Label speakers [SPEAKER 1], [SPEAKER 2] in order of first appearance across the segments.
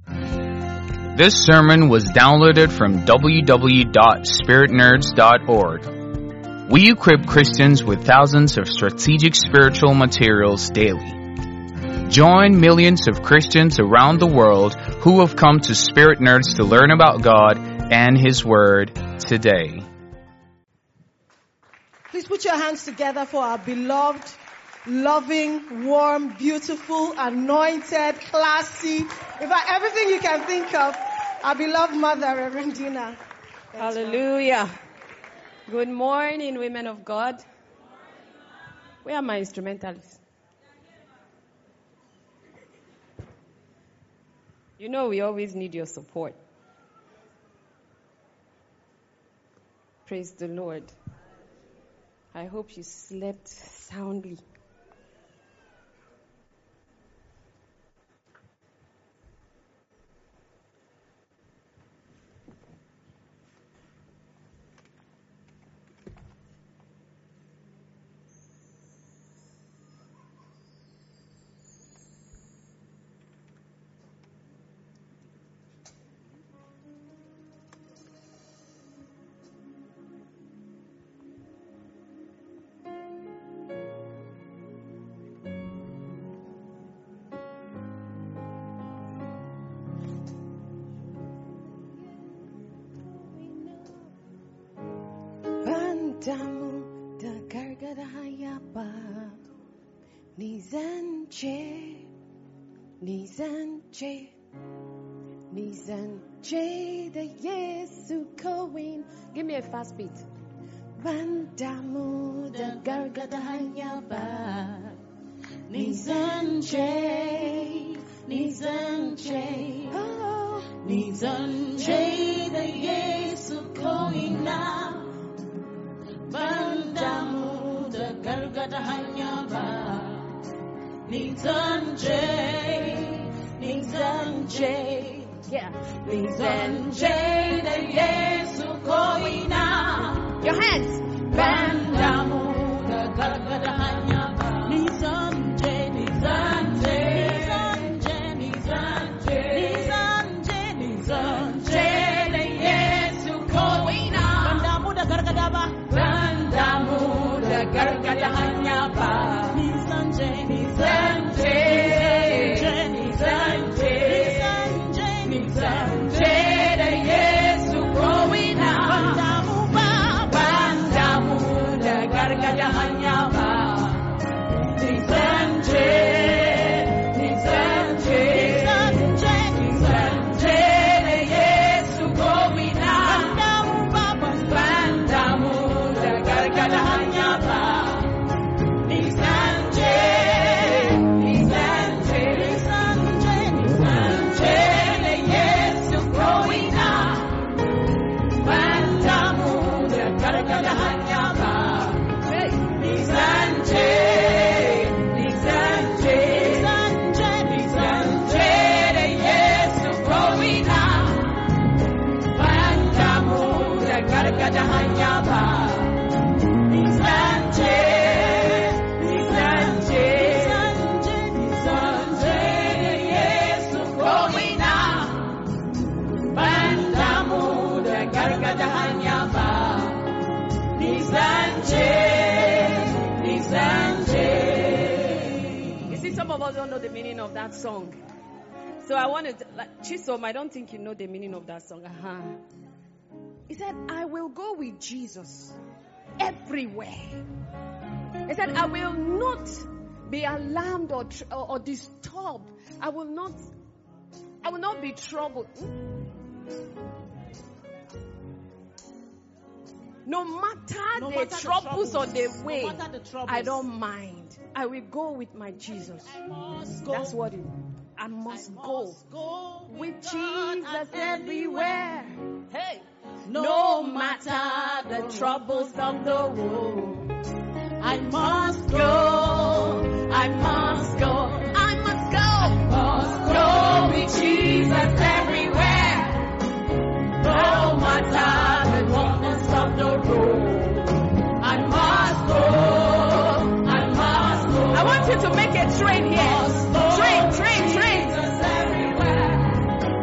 [SPEAKER 1] This sermon was downloaded from www.spiritnerds.org. We equip Christians with thousands of strategic spiritual materials daily. Join millions of Christians around the world who have come to Spirit Nerds to learn about God and His Word today.
[SPEAKER 2] Please put your hands together for our beloved, loving, warm, beautiful, anointed, classy, in fact, everything you can think of, our beloved mother, Reverend Dina.
[SPEAKER 3] Hallelujah. Good morning, women of God. Where are my instrumentalists? You know we always need your support. Praise the Lord. I hope you slept soundly.
[SPEAKER 4] Damu da gargada hayapa Nizanje the Yesu Koin.
[SPEAKER 3] Give me a fast beat.
[SPEAKER 4] Bandamu da gargada hayapa Nizanje oh Nizanje the Yesu Koin now. Bandamu da gargada hanya ba Nizanje
[SPEAKER 3] Yeah.
[SPEAKER 4] Nizanje da Yesu koina.
[SPEAKER 3] Your hands.
[SPEAKER 4] Bandamu da gargada hanya ba Nizanje da Yesu koina. Bandamu da gargada ba gargada hanya ba Nizanje da Yesu koina. Bandamu da gargada hanya ba Nizanje da Yesu koina. Bandamu da gargada hanya ba
[SPEAKER 3] You see, some of us don't know the meaning of that song. So I wanted, Chisom, I don't think you know the meaning of that song. He said, I will go with Jesus everywhere. He said, I will not be alarmed or disturbed. I will not be troubled. No matter the troubles on the way, I don't mind. I will go with my Jesus. That's what I must go with Jesus everywhere.
[SPEAKER 4] Hey, no matter the troubles of the world, I must go. With Jesus everywhere. No matter the darkness of the road, I must go.
[SPEAKER 3] I want you to make a train here. Train.
[SPEAKER 4] Jesus everywhere.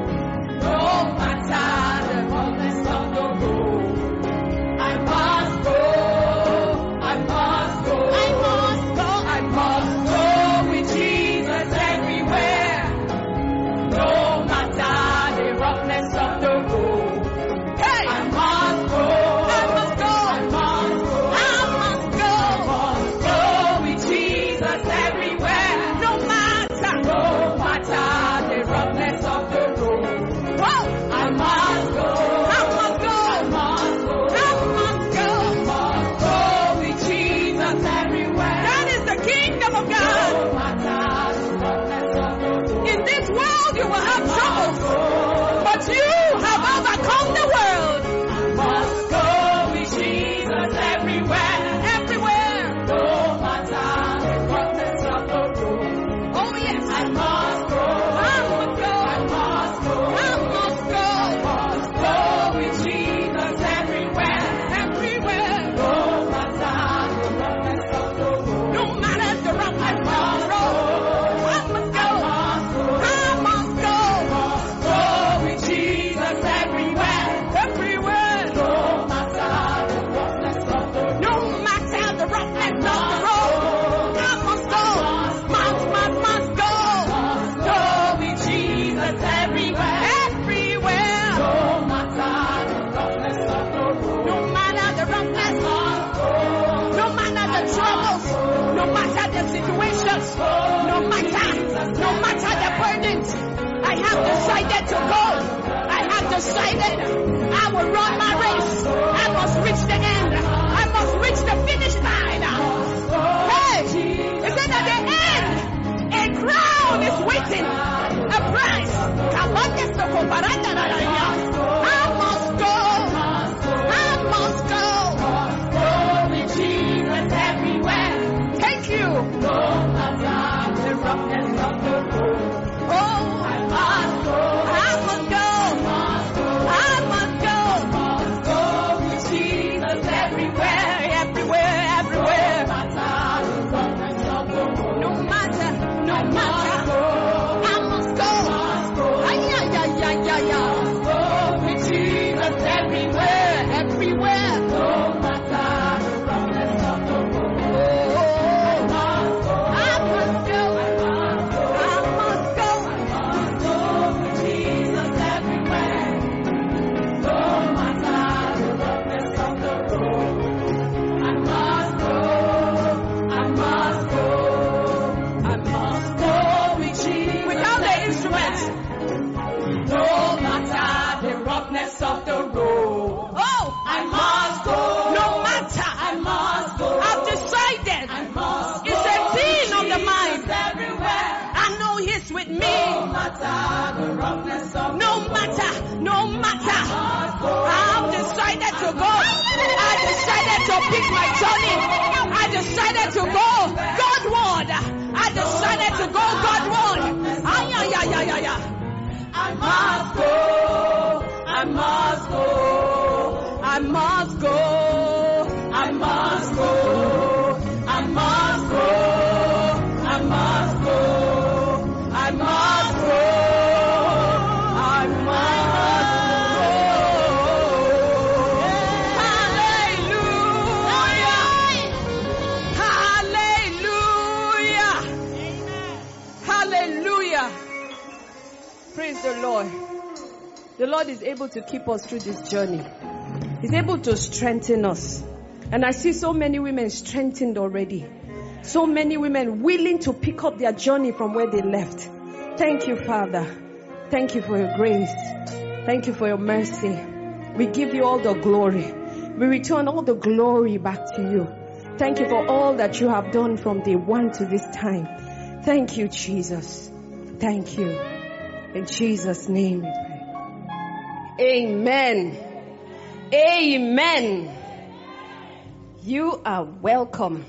[SPEAKER 3] will have troubles, but you have overcome the world.
[SPEAKER 4] Must go with Jesus everywhere.
[SPEAKER 3] Everywhere.
[SPEAKER 4] No matter the roughness of the road.
[SPEAKER 3] Oh yes.
[SPEAKER 4] I must go.
[SPEAKER 3] I must go.
[SPEAKER 4] I must go.
[SPEAKER 3] I must go.
[SPEAKER 4] Must go with Jesus everywhere.
[SPEAKER 3] Everywhere.
[SPEAKER 4] No matter the roughness of the road.
[SPEAKER 3] No matter the roughness of the road. I must go. I must go.
[SPEAKER 4] Must go with Jesus everywhere.
[SPEAKER 3] Everywhere.
[SPEAKER 4] No matter the roughness of the road.
[SPEAKER 3] No matter the roughness of the road. I must go. Must go.
[SPEAKER 4] Must go with Jesus everywhere.
[SPEAKER 3] Everywhere.
[SPEAKER 4] No matter the roughness of the road.
[SPEAKER 3] No matter the roughness. No matter the troubles. No matter the situations. No matter the burdens. I have decided to go. I have decided I will run my race. I must reach the end. I must reach the finish line. Hey, it said at the end, a crown is waiting. A prize. I must go. I must go.
[SPEAKER 4] Go with Jesus everywhere.
[SPEAKER 3] Thank you.
[SPEAKER 4] No matter the roughness of the road.
[SPEAKER 3] Oh,
[SPEAKER 4] I must go.
[SPEAKER 3] I must go. I must go.
[SPEAKER 4] Must go with Jesus everywhere.
[SPEAKER 3] Everywhere.
[SPEAKER 4] No matter the roughness of the road.
[SPEAKER 3] No matter. I must go. Ay.
[SPEAKER 4] Go with Jesus everywhere.
[SPEAKER 3] Everywhere.
[SPEAKER 4] No matter the roughness of the road.
[SPEAKER 3] Oh, I must go.
[SPEAKER 4] I must go.
[SPEAKER 3] I must go.
[SPEAKER 4] Go with Jesus everywhere. No matter the roughness of the road. I must go. I must go. I must go with Jesus.
[SPEAKER 3] Without the instruments.
[SPEAKER 4] No matter the roughness of the road.
[SPEAKER 3] Oh,
[SPEAKER 4] I must go.
[SPEAKER 3] no matter.
[SPEAKER 4] I must go.
[SPEAKER 3] I've decided.
[SPEAKER 4] I must go.
[SPEAKER 3] It's a thing of the
[SPEAKER 4] Jesus
[SPEAKER 3] mind.
[SPEAKER 4] everywhere.
[SPEAKER 3] I know He's with
[SPEAKER 4] No
[SPEAKER 3] me.
[SPEAKER 4] matter the roughness of
[SPEAKER 3] No matter. I've decided to go. I decided to pick my journey. I decided to go Godward. I decided to go Godward. Ay.
[SPEAKER 4] I must go. I must go.
[SPEAKER 3] I must go.
[SPEAKER 4] I must go. I must go. I must go. I must go. I must
[SPEAKER 3] Hallelujah. Hallelujah. Praise the Lord. The Lord is able to keep us through this journey. He's able to strengthen us. And I see so many women strengthened already. So many women willing to pick up their journey from where they left. Thank you, Father. Thank you for your grace. Thank you for your mercy. We give you all the glory. We return all the glory back to you. Thank you for all that you have done from day one to this time. Thank you, Jesus. Thank you. In Jesus' name we pray. Amen. Amen. You are welcome.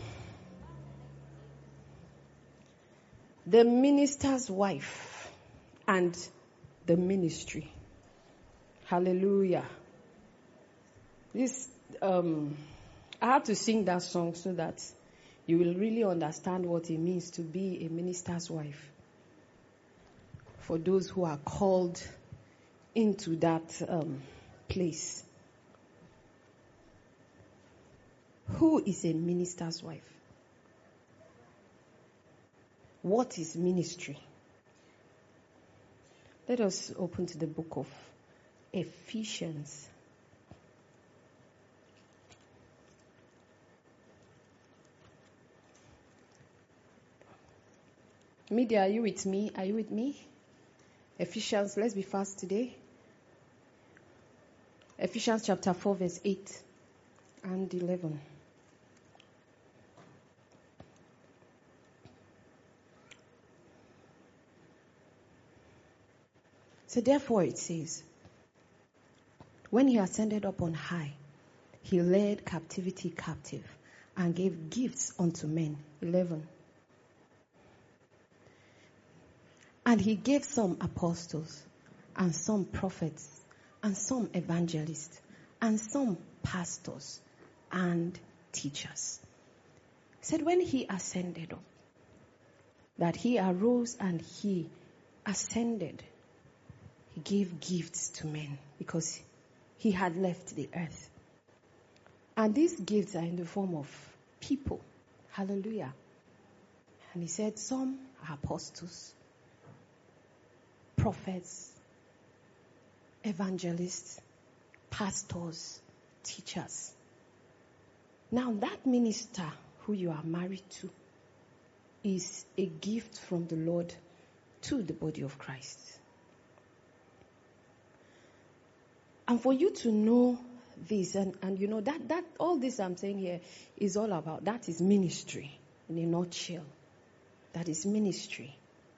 [SPEAKER 3] The minister's wife and the ministry. Hallelujah. This I have to sing that song so that you will really understand what it means to be a minister's wife. For those who are called into that place. Who is a minister's wife? What is ministry? Let us open to the book of Ephesians. Media, are you with me? Are you with me? Ephesians, let's be fast today. Ephesians chapter 4 verse 8 and 11.
[SPEAKER 5] So therefore it says, when he ascended up on high, he led captivity captive and gave gifts unto men. 11. And he gave some apostles, and some prophets, and some evangelists, and some pastors and teachers. He said when he ascended up, that he arose and he ascended, he gave gifts to men because he had left the earth. And these gifts are in the form of people. Hallelujah. And he said some are apostles, prophets, evangelists, pastors, teachers. Now that minister who you are married to is a gift from the Lord to the body of Christ. And for you to know this, and you know that all this I'm saying here is all about, that is ministry in a nutshell. That is ministry.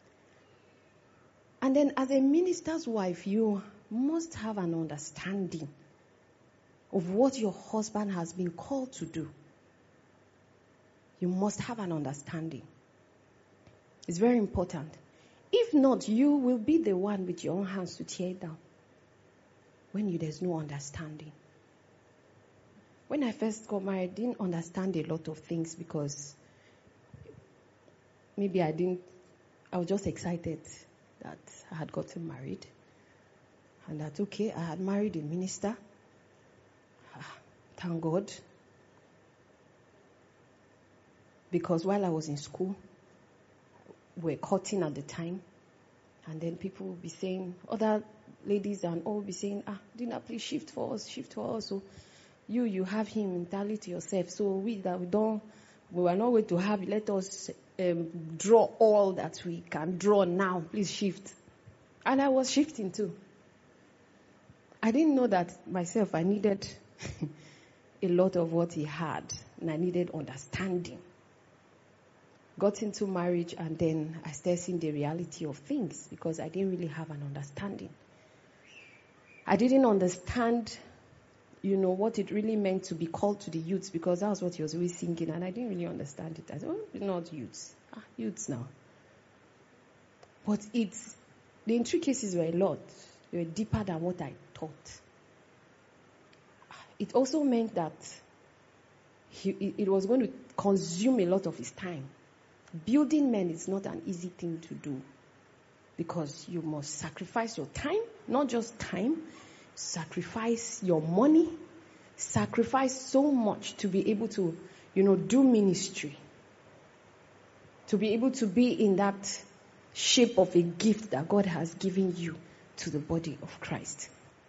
[SPEAKER 5] And then as a minister's wife, you must have an understanding of what your husband has been called to do. You must have an understanding. It's very important. If not, you will be the one with your own hands to tear it down when there's no understanding. When I first got married, I didn't understand a lot of things because maybe I was just excited that I had gotten married. And that, okay, I had married a minister. Thank God. Because while I was in school, we were courting at the time. And then people would be saying, other ladies and all would be saying, Dina, please shift for us. So you have him entirely to yourself. So we were not going to have, let us draw all that we can draw now. Please shift. And I was shifting too. I didn't know that myself, I needed a lot of what he had. And I needed understanding. Got into marriage and then I started seeing the reality of things because I didn't really have an understanding. I didn't understand, what it really meant to be called to the youths because that was what he was always singing and I didn't really understand it. I said, it's not youths. Youths now. But the intricacies were a lot. They were deeper than what I thought. It also meant that it was going to consume a lot of his time. Building men is not an easy thing to do because you must sacrifice your time, not just time, sacrifice your money, sacrifice so much to be able to, do ministry, to be able to be in that shape of a gift that God has given you to the body of Christ.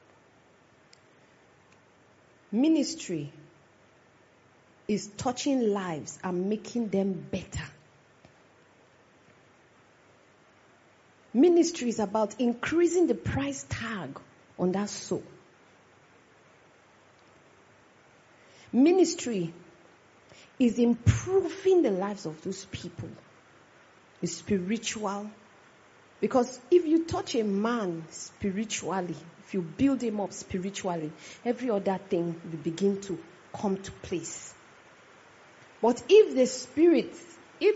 [SPEAKER 5] Ministry is touching lives and making them better. Ministry is about increasing the price tag on that soul. Ministry is improving the lives of those people. It's spiritual. Because if you touch a man spiritually, if you build him up spiritually, every other thing will begin to come to place. But if the spirit, if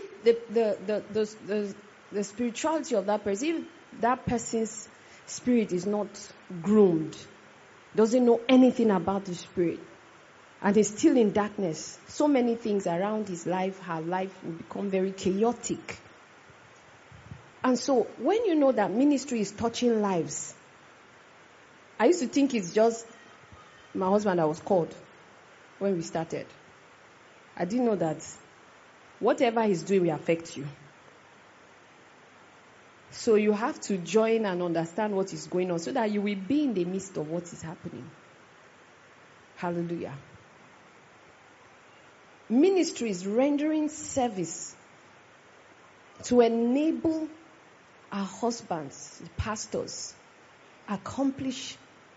[SPEAKER 5] the spirituality of that person, if that person's spirit is not groomed, doesn't know anything about the spirit, and is still in darkness, so many things around his life, her life will become very chaotic. And so, when you know that ministry is touching lives, I used to think it's just my husband that was called when we started. I didn't know that whatever he's doing will affect you. So you have to join and understand what is going on so that you will be in the midst of what is happening. Hallelujah. Ministry is rendering service to enable our husbands, the pastors, accomplish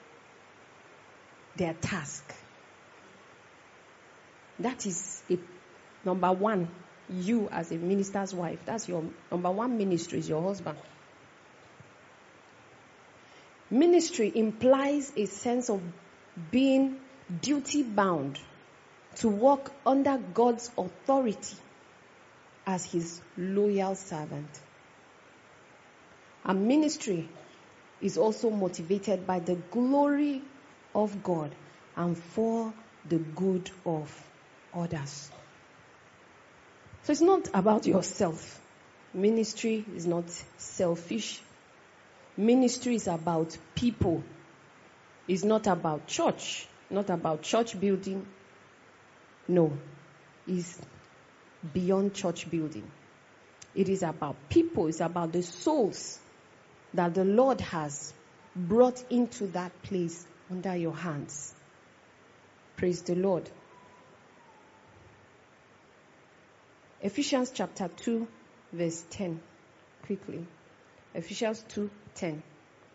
[SPEAKER 5] their task. That is number one. You as a minister's wife, that's your number one ministry, is your husband. Ministry implies a sense of being duty bound to work under God's authority as his loyal servant. And ministry is also motivated by the glory of God and for the good of others. So it's not about yourself. Ministry is not selfish. Ministry is about people. It's not about church, not about church building. No, it's beyond church building. It is about people. It's about the souls that the Lord has brought into that place under your hands. Praise the Lord. Ephesians chapter 2, verse 10. Quickly. Ephesians 2:10.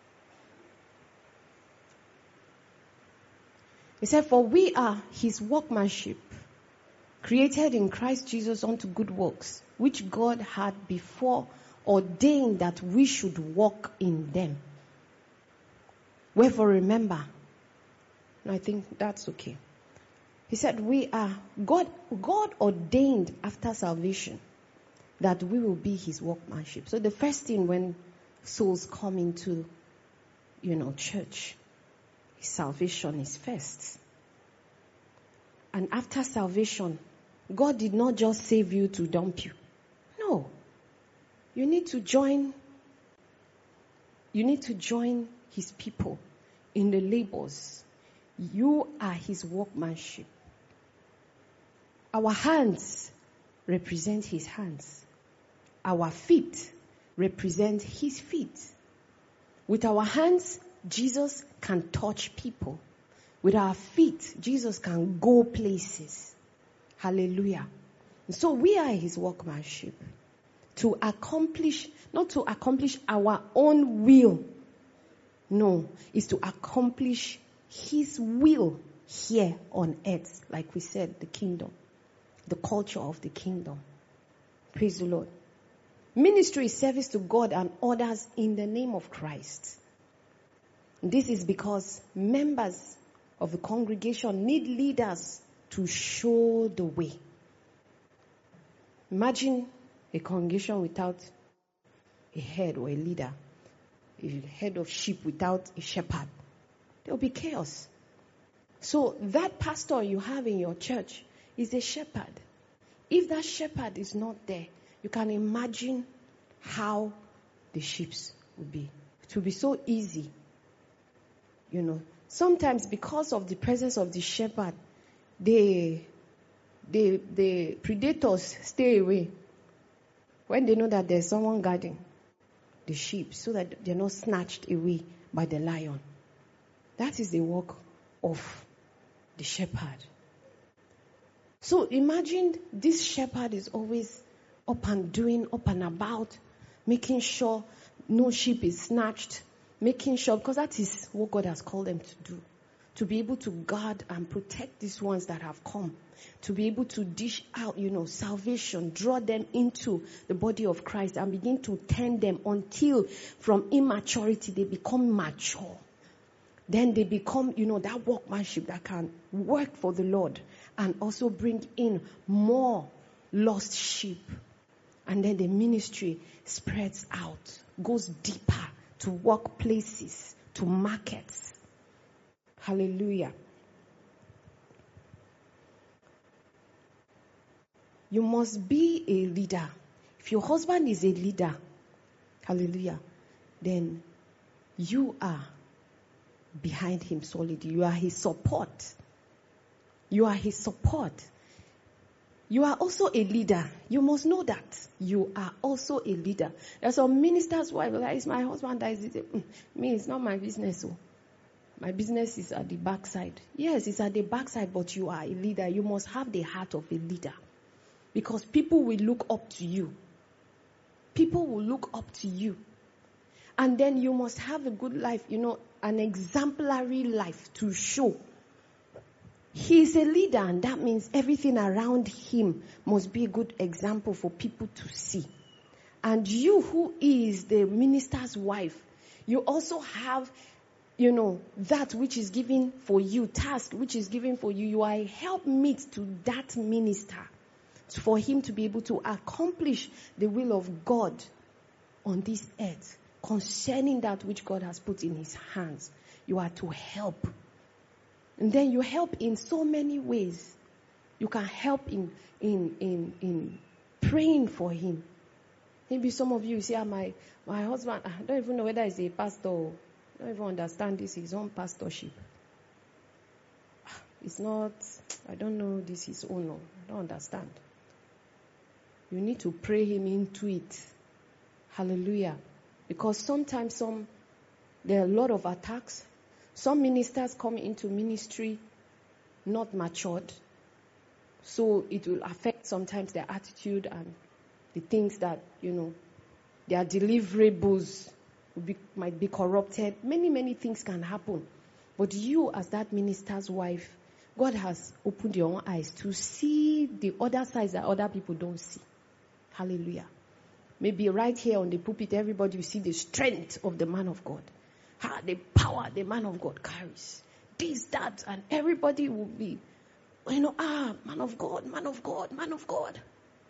[SPEAKER 5] It said, "For we are his workmanship, created in Christ Jesus unto good works, which God had before ordained that we should walk in them. Wherefore remember," and I think that's okay. He said, God ordained after salvation that we will be his workmanship. So the first thing when souls come into, church, salvation is first. And after salvation, God did not just save you to dump you. No. You need to join his people in the labors. You are his workmanship. Our hands represent his hands. Our feet represent his feet. With our hands, Jesus can touch people. With our feet, Jesus can go places. Hallelujah. So we are his workmanship. Not to accomplish our own will. No, it's to accomplish his will here on earth. Like we said, the kingdom. The culture of the kingdom. Praise the Lord. Ministry is service to God and others in the name of Christ. This is because members of the congregation need leaders to show the way. Imagine a congregation without a head or a leader, a head of sheep without a shepherd. There will be chaos. So that pastor you have in your church is a shepherd. If that shepherd is not there, you can imagine how the sheep would be. It will be so easy. Sometimes because of the presence of the shepherd, the predators stay away when they know that there's someone guarding the sheep so that they're not snatched away by the lion. That is the work of the shepherd. So imagine this shepherd is always up and about, making sure no sheep is snatched, making sure, because that is what God has called them to do. To be able to guard and protect these ones that have come. To be able to dish out, salvation, draw them into the body of Christ and begin to tend them until from immaturity they become mature. Then they become, that workmanship that can work for the Lord and also bring in more lost sheep. And then the ministry spreads out, goes deeper to workplaces, to markets. Hallelujah. You must be a leader. If your husband is a leader, hallelujah, then you are behind him solidly. You are his support. You are his support. You are also a leader. You must know that. You are also a leader. There's some minister's wife, like, it's my husband that is it. Me, it's not my business. So. My business is at the backside. Yes, it's at the backside, but you are a leader. You must have the heart of a leader. Because people will look up to you. People will look up to you. And then you must have a good life, an exemplary life to show. He is a leader, and that means everything around him must be a good example for people to see. And you, who is the minister's wife, you also have that which is given for you, task which is given for you, you are a helpmeet to that minister for him to be able to accomplish the will of God on this earth concerning that which God has put in his hands. You are to help. And then you help in so many ways. You can help in praying for him. Maybe some of you say, my husband, I don't even know whether he's a pastor. I don't even understand this, his own pastorship. It's not, I don't know this his own. No, I don't understand. You need to pray him into it. Hallelujah. Because sometimes there are a lot of attacks. Some ministers come into ministry not matured. So it will affect sometimes their attitude and the things that, their deliverables might be corrupted. Many, many things can happen. But you, as that minister's wife, God has opened your own eyes to see the other sides that other people don't see. Hallelujah. Maybe right here on the pulpit, everybody will see the strength of the man of God. The power the man of God carries. This, that, and everybody will be, man of God, man of God, man of God.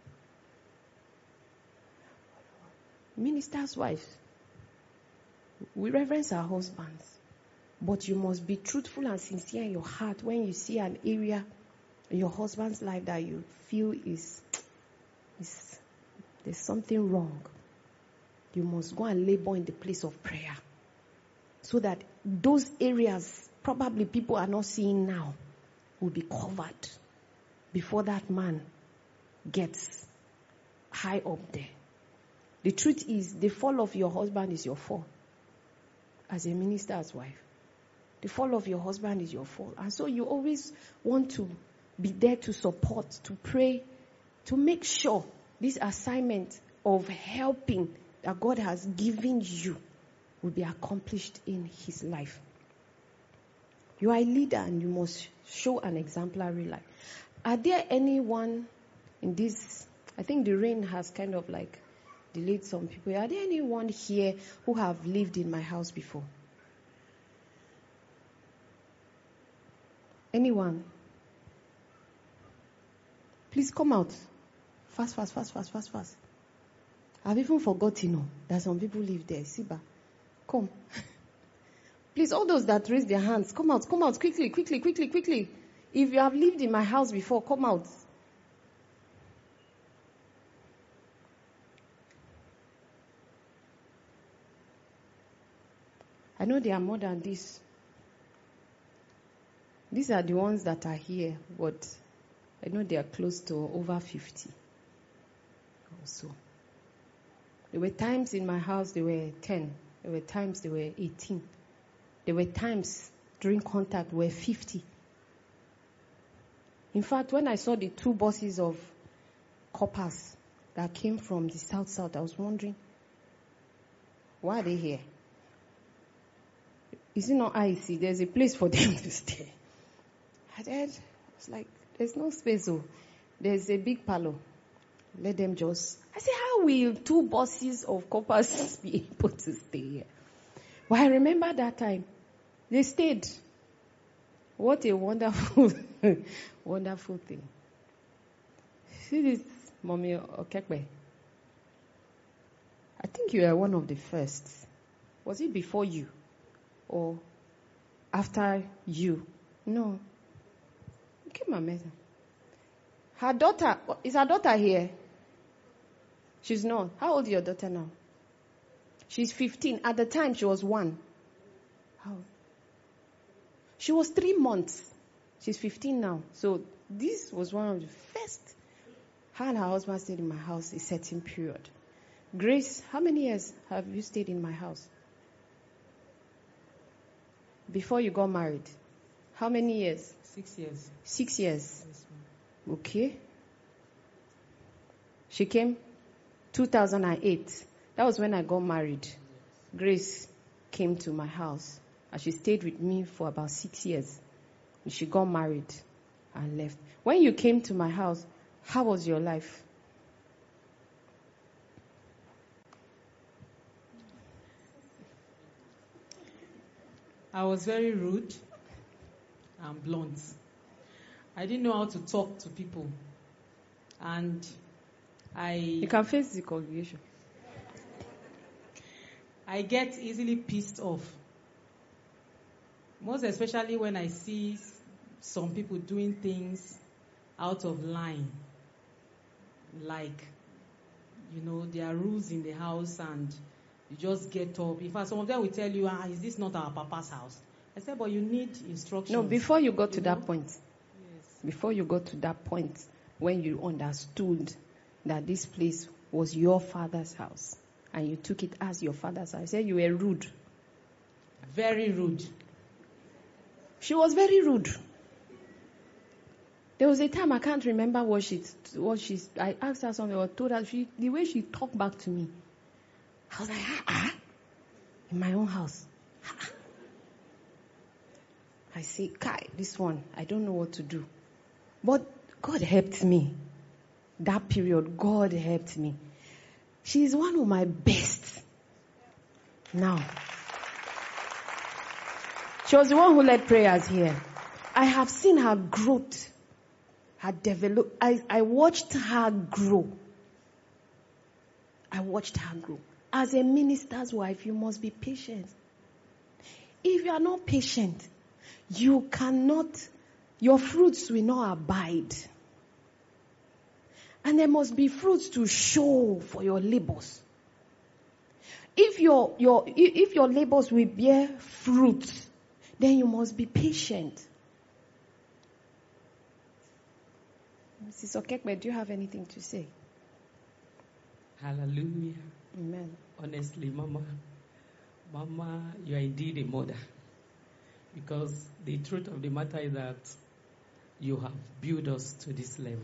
[SPEAKER 5] Minister's wives, we reverence our husbands, but you must be truthful and sincere in your heart when you see an area in your husband's life that you feel is there's something wrong. You must go and labor in the place of prayer so that those areas probably people are not seeing now will be covered before that man gets high up there. The truth is, the fall of your husband is your fall. As a minister's wife, the fall of your husband is your fall. And so you always want to be there to support, to pray, to make sure this assignment of helping that God has given you will be accomplished in his life. You are a leader and you must show an exemplary life. Are there anyone in this? I think the rain has kind of delayed some people. Are there anyone here who have lived in my house before? Anyone? Please come out. Fast. I've even forgotten that some people live there. Siba, come. Please, all those that raise their hands, come out quickly. If you have lived in my house before, come out. I know there are more than this. These are the ones that are here, but I know they are close to over 50 also. There were times in my house they were 10. There were times they were 18. There were times during contact were 50. In fact, when I saw the 2 buses of coppers that came from the south, I was wondering, why are they here? Is it not IC? There's a place for them to stay. I was like, there's no space. There's a big parlor. Let them just... I said, how will 2 buses of coppers be able to stay here? Well, I remember that time. They stayed. What a wonderful, wonderful thing. See this, Mommy Okekpe? I think you are one of the first. Was it before you? Or after you? No. Okay, Mama. Her daughter, is her daughter here? She's not. How old is your daughter now? She's 15. At the time, she was 1. How? She was 3 months. She's 15 now. So this was one of the first. Her and her husband stayed in my house a certain period. Grace, how many years have you stayed in my house? Before you got married? How many years?
[SPEAKER 6] 6 years.
[SPEAKER 5] 6 years.
[SPEAKER 6] Yes,
[SPEAKER 5] Okay. She came 2008. That was when I got married. Grace came to my house and she stayed with me for about 6 years. And she got married and left. When you came to my house, how was your life?
[SPEAKER 6] I was very rude and blunt. I didn't know how to talk to people. And
[SPEAKER 5] You can face the congregation.
[SPEAKER 6] I get easily pissed off. Most especially when I see some people doing things out of line. Like, there are rules in the house and you just get up. In fact, some of them will tell you, is this not our papa's house? I said, but you need instructions.
[SPEAKER 5] No, before you got to that point.
[SPEAKER 6] Yes.
[SPEAKER 5] Before you got to that point when you understood that this place was your father's house and you took it as your father's house. I said you were rude.
[SPEAKER 6] Very rude.
[SPEAKER 5] She was very rude. There was a time I can't remember I asked her something or told her the way she talked back to me. I was like, in my own house. I say, Kai, this one, I don't know what to do. But God helped me. That period, God helped me. She is one of my best. Now, she was the one who led prayers here. I have seen her growth, her develop. I watched her grow. I watched her grow. As a minister's wife, you must be patient. If you are not patient, you cannot, your fruits will not abide. And there must be fruits to show for your labors. If your labors will bear fruit, then you must be patient. Mrs. Okekwe, do you have anything to say?
[SPEAKER 7] Hallelujah.
[SPEAKER 5] Amen.
[SPEAKER 7] Honestly, Mama, you are indeed a mother. Because the truth of the matter is that you have built us to this level.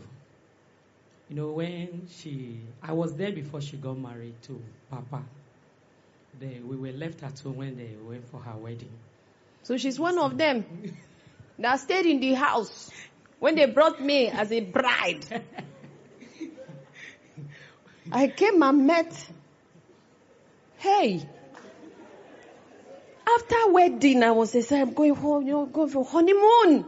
[SPEAKER 7] When I was there before she got married to Papa. We were left at home when they went for her wedding.
[SPEAKER 5] So she's one of them that stayed in the house when they brought me as a bride. I came and met. Hey. After wedding, I was saying, I'm going home, going for honeymoon.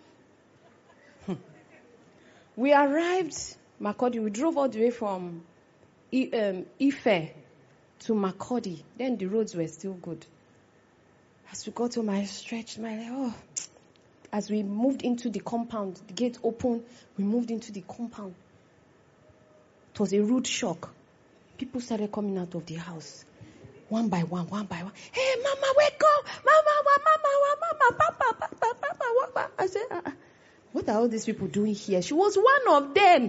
[SPEAKER 5] We arrived Makurdi. We drove all the way from Ife to Makurdi. Then the roads were still good. As we got home, I stretched my leg. As we moved into the compound, the gate opened, we moved into the compound. It was a rude shock. People started coming out of the house. One by one. Hey, Mama, wake up! Mama, Papa. I said, what are all these people doing here? She was one of them.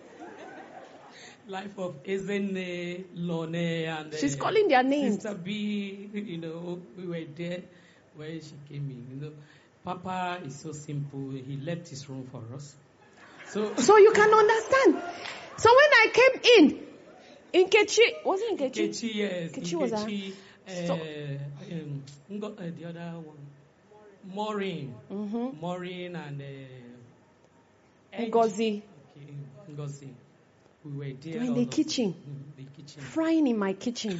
[SPEAKER 7] Life of Ezene, Lone, and
[SPEAKER 5] she's calling their names.
[SPEAKER 7] Sister B, we were there when she came in. Papa is so simple. He left his room for us.
[SPEAKER 5] So you can understand. So when I came in Nkechi, was it Nkechi?
[SPEAKER 7] Nkechi, yes.
[SPEAKER 5] Nkechi was
[SPEAKER 7] the other one. Maureen.
[SPEAKER 5] Mm-hmm.
[SPEAKER 7] Maureen and
[SPEAKER 5] Ngozi.
[SPEAKER 7] Okay, Ngozi. We were there.
[SPEAKER 5] They were in the kitchen. Frying in my kitchen.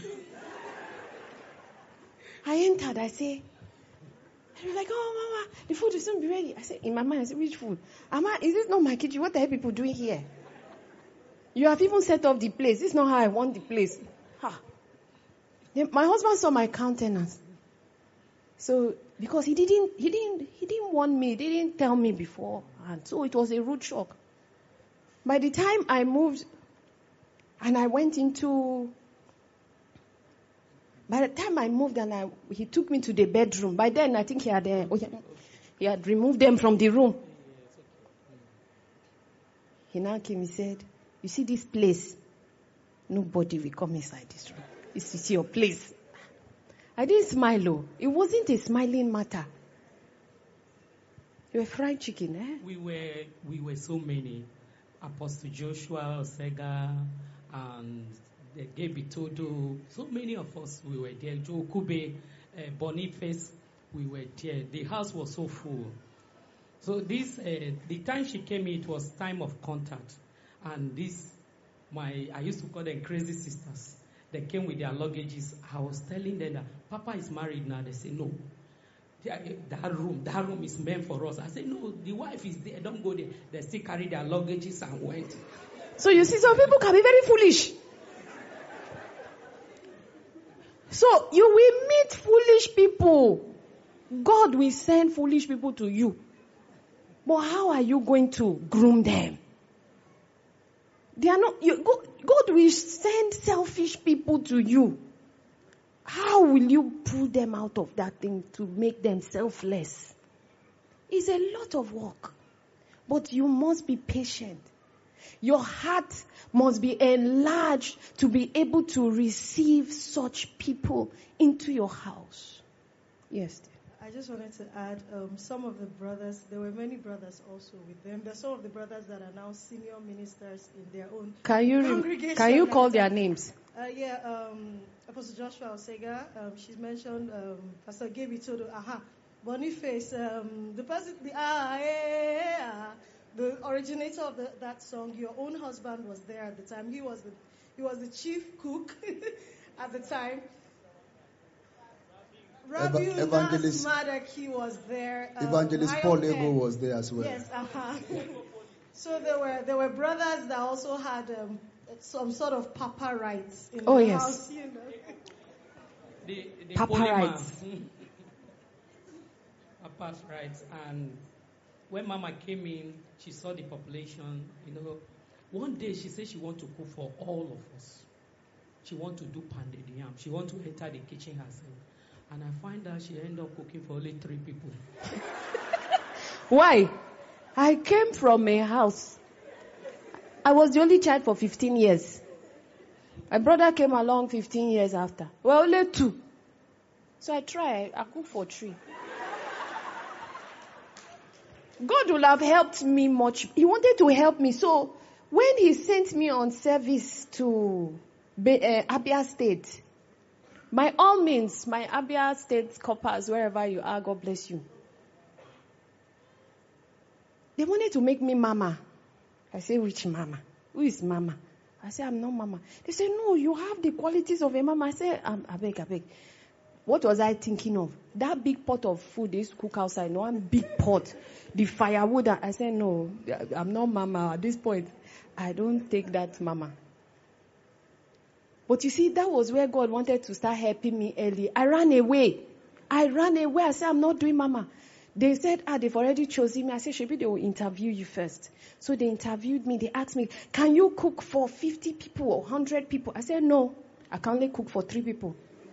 [SPEAKER 5] I entered. I say, they were like, oh, Mama, the food will soon be ready. I said, in my mind, I said, which food? Is this not my kitchen? What the hell people doing here? You have even set up the place. This is not how I want the place. My husband saw my countenance. So, because he didn't want me, he didn't tell me before. And so it was a rude shock. By the time I moved and I went into, by the time I moved and he took me to the bedroom. By then I think he had removed them from the room. He now came, he said, you see this place? Nobody will come inside this room. This is your place. I didn't smile. It wasn't a smiling matter. You were fried chicken, eh?
[SPEAKER 7] We were so many. Apostle Joshua, Osega, and Gaby Todo. So many of us, we were there. Joe Kube, Boniface, we were there. The house was so full. So the time she came in, it was time of contact. And I used to call them crazy sisters. They came with their luggages. I was telling them that Papa is married now. They say, no. That room is meant for us. I said, no, the wife is there. Don't go there. They still carry their luggages and went.
[SPEAKER 5] So you see, some people can be very foolish. So you will meet foolish people. God will send foolish people to you. But how are you going to groom them? They are not. God will send selfish people to you. How will you pull them out of that thing to make them selfless? It's a lot of work. But you must be patient. Your heart must be enlarged to be able to receive such people into your house. Yes.
[SPEAKER 2] I just wanted to add some of the brothers, there were many brothers also with them. There's some of the brothers that are now senior ministers in their own congregation.
[SPEAKER 5] Can you call their names?
[SPEAKER 2] Apostle Joshua Osega, she's mentioned Pastor Gaby Todo, Boniface, the person, the originator of that song, Your Own Husband, was there at the time. He was the chief cook at the time.
[SPEAKER 8] Evangelist
[SPEAKER 2] Madaki was there.
[SPEAKER 8] Evangelist Paul Ego was there as well.
[SPEAKER 2] Yes, So there were brothers that also had some sort of papa rights in the house, you know.
[SPEAKER 7] The
[SPEAKER 5] Papa rights.
[SPEAKER 7] Papa's rights. And when Mama came in, she saw the population. One day she said she want to cook for all of us. She want to do pounded yam. She want to enter the kitchen herself. And I find out she ended up cooking for only 3 people.
[SPEAKER 5] Why? I came from a house. I was the only child for 15 years. My brother came along 15 years after. Well, only 2. So I tried. I cooked for 3. God would have helped me much. He wanted to help me. So when he sent me on service to Abia State, by all means, my Abia State coppers, wherever you are, God bless you. They wanted to make me mama. I say, which mama? Who is mama? I say, I'm not mama. They say, no, you have the qualities of a mama. I say, I beg. What was I thinking of? That big pot of food they used to cook outside. No, one big pot. The firewood. I said, no, I'm not mama. At this point, I don't take that mama. But you see, that was where God wanted to start helping me early. I ran away. I said, I'm not doing mama. They said, they've already chosen me. I said, Shebi, they will interview you first. So they interviewed me. They asked me, can you cook for 50 people or 100 people? I said, no, I can only cook for 3 people.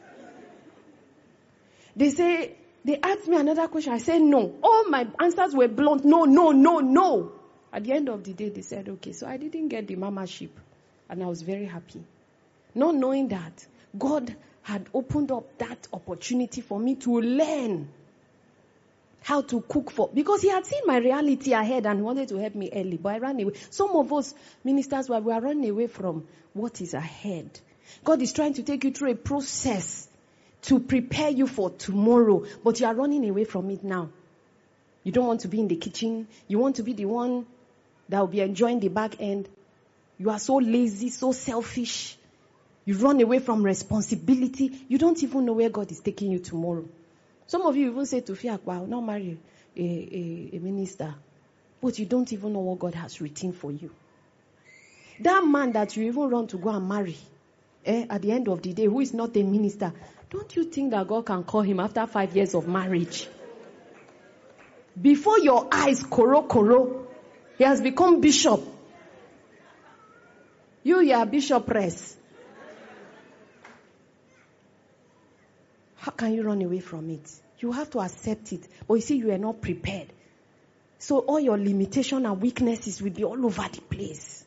[SPEAKER 5] They asked me another question. I said, no. All my answers were blunt. No. At the end of the day, they said, okay. So I didn't get the mama-ship. And I was very happy. Not knowing that God had opened up that opportunity for me to learn how to cook because he had seen my reality ahead and wanted to help me early, but I ran away. Some of us ministers, we are running away from what is ahead. God is trying to take you through a process to prepare you for tomorrow, but you are running away from it now. You don't want to be in the kitchen. You want to be the one that will be enjoying the back end. You are so lazy, so selfish. You run away from responsibility. You don't even know where God is taking you tomorrow. Some of you even say to Fiak, wow, not marry a minister. But you don't even know what God has written for you. That man that you even run to go and marry, at the end of the day, who is not a minister, don't you think that God can call him after 5 years of marriage? Before your eyes, koro, he has become bishop. You are bishopess. How can you run away from it? You have to accept it. But you see, you are not prepared. So all your limitations and weaknesses will be all over the place.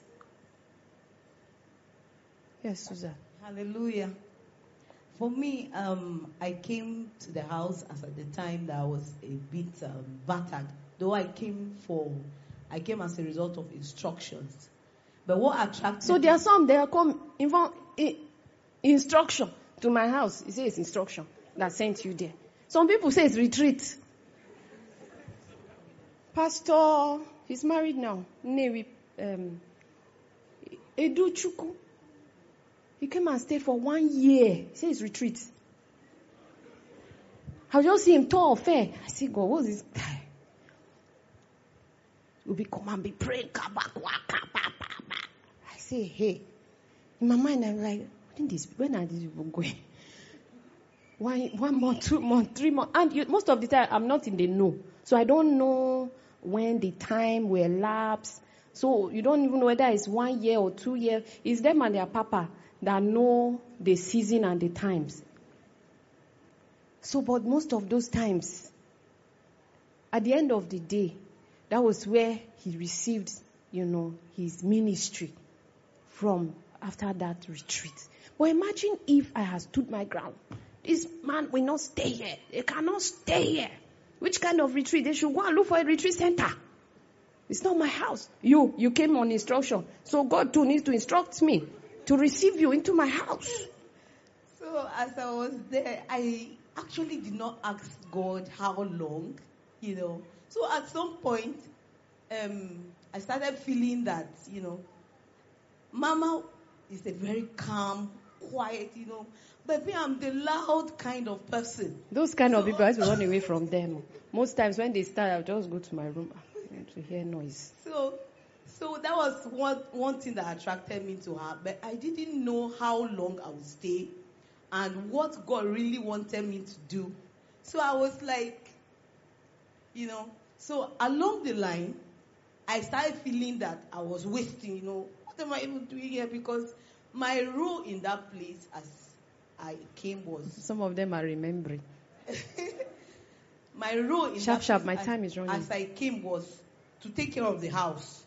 [SPEAKER 5] Yes, Susan.
[SPEAKER 9] Hallelujah. For me, I came to the house at the time that I was a bit battered. Though I came as a result of instructions. But what attracted
[SPEAKER 5] So there are some, they are come instruction to my house. It says instruction that sent you there. Some people say it's retreat. Pastor, he's married now. Edu Chuku. He came and stayed for 1 year. He says it's retreat. I'll just see him tall, fair. I say, God, what's this guy? He'll be come and be praying. I say, hey. In my mind, I'm like, when are these people going? 1 month, 2 months, 3 months. And most of the time, I'm not in the know. So I don't know when the time will elapse. So you don't even know whether it's 1 year or 2 years. It's them and their papa that know the season and the times. So, but most of those times, at the end of the day, that was where he received, his ministry from after that retreat. But imagine if I had stood my ground. This man will not stay here. They cannot stay here. Which kind of retreat? They should go and look for a retreat center. It's not my house. You came on instruction. So God too needs to instruct me to receive you into my house.
[SPEAKER 9] So as I was there, I actually did not ask God how long, So at some point, I started feeling that, Mama is a very calm, quiet, but me, I'm the loud kind of person.
[SPEAKER 5] Those kind of people, I have to run away from them. Most times when they start, I'll just go to my room to hear noise.
[SPEAKER 9] So that was one thing that attracted me to her, but I didn't know how long I would stay and what God really wanted me to do. So I was like, so along the line, I started feeling that I was wasting, what am I even doing here? Because my role in that place as I came was...
[SPEAKER 5] Some of them are remembering.
[SPEAKER 9] My role in
[SPEAKER 5] Sharp, my time is running.
[SPEAKER 9] As I came was to take care of the house.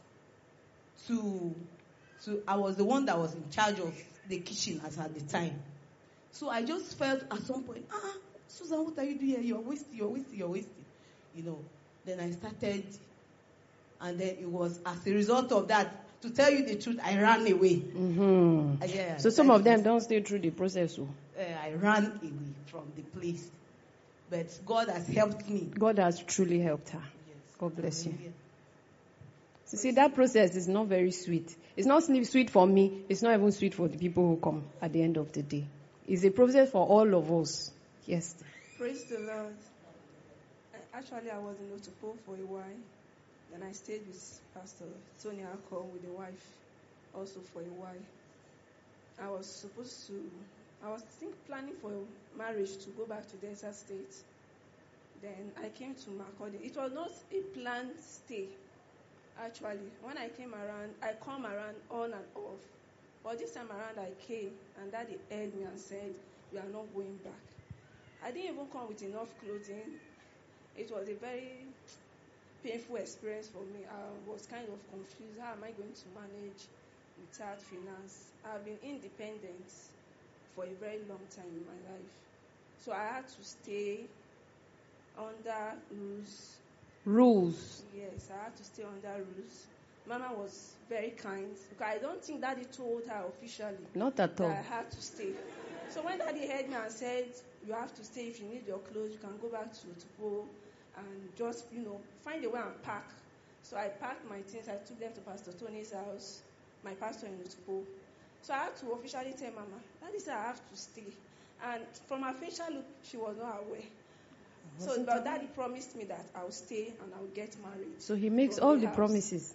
[SPEAKER 9] I was the one that was in charge of the kitchen at the time. So I just felt at some point, Susan, what are you doing here? You're wasting. Then I started, and then it was as a result of that, to tell you the truth, I ran away.
[SPEAKER 5] Mm-hmm. So some of them don't stay through the process.
[SPEAKER 9] I ran away from the place. But God has helped me.
[SPEAKER 5] God has truly helped her.
[SPEAKER 9] Yes.
[SPEAKER 5] God bless you. So see, that process is not very sweet. It's not sweet for me. It's not even sweet for the people who come at the end of the day. It's a process for all of us. Yes.
[SPEAKER 10] Praise the Lord. Actually, I was in Otupo for a while. Then I stayed with Pastor Tony Akon with the wife also for a while. I was planning for marriage to go back to Delta State. Then I came to Makurdi. It was not a planned stay, actually. When I came around, I come around on and off. But this time around I came, and Daddy held me and said, "You are not going back." I didn't even come with enough clothing. It was a very painful experience for me. I was kind of confused. How am I going to manage without finance? I've been independent for a very long time in my life. So I had to stay under rules.
[SPEAKER 5] Rules?
[SPEAKER 10] Yes, I had to stay under rules. Mama was very kind, because I don't think Daddy told her officially.
[SPEAKER 5] Not at all.
[SPEAKER 10] That I had to stay. So when Daddy heard me and said, "You have to stay. If you need your clothes, you can go back to Otupo and just, find a way and pack." So I packed my things. I took them to Pastor Tony's house, my pastor in Otupo. So I had to officially tell Mama, Daddy said I have to stay. And from her facial look, she was not aware. So but Daddy promised me that I'll stay and I'll get married.
[SPEAKER 5] So he makes all the promises.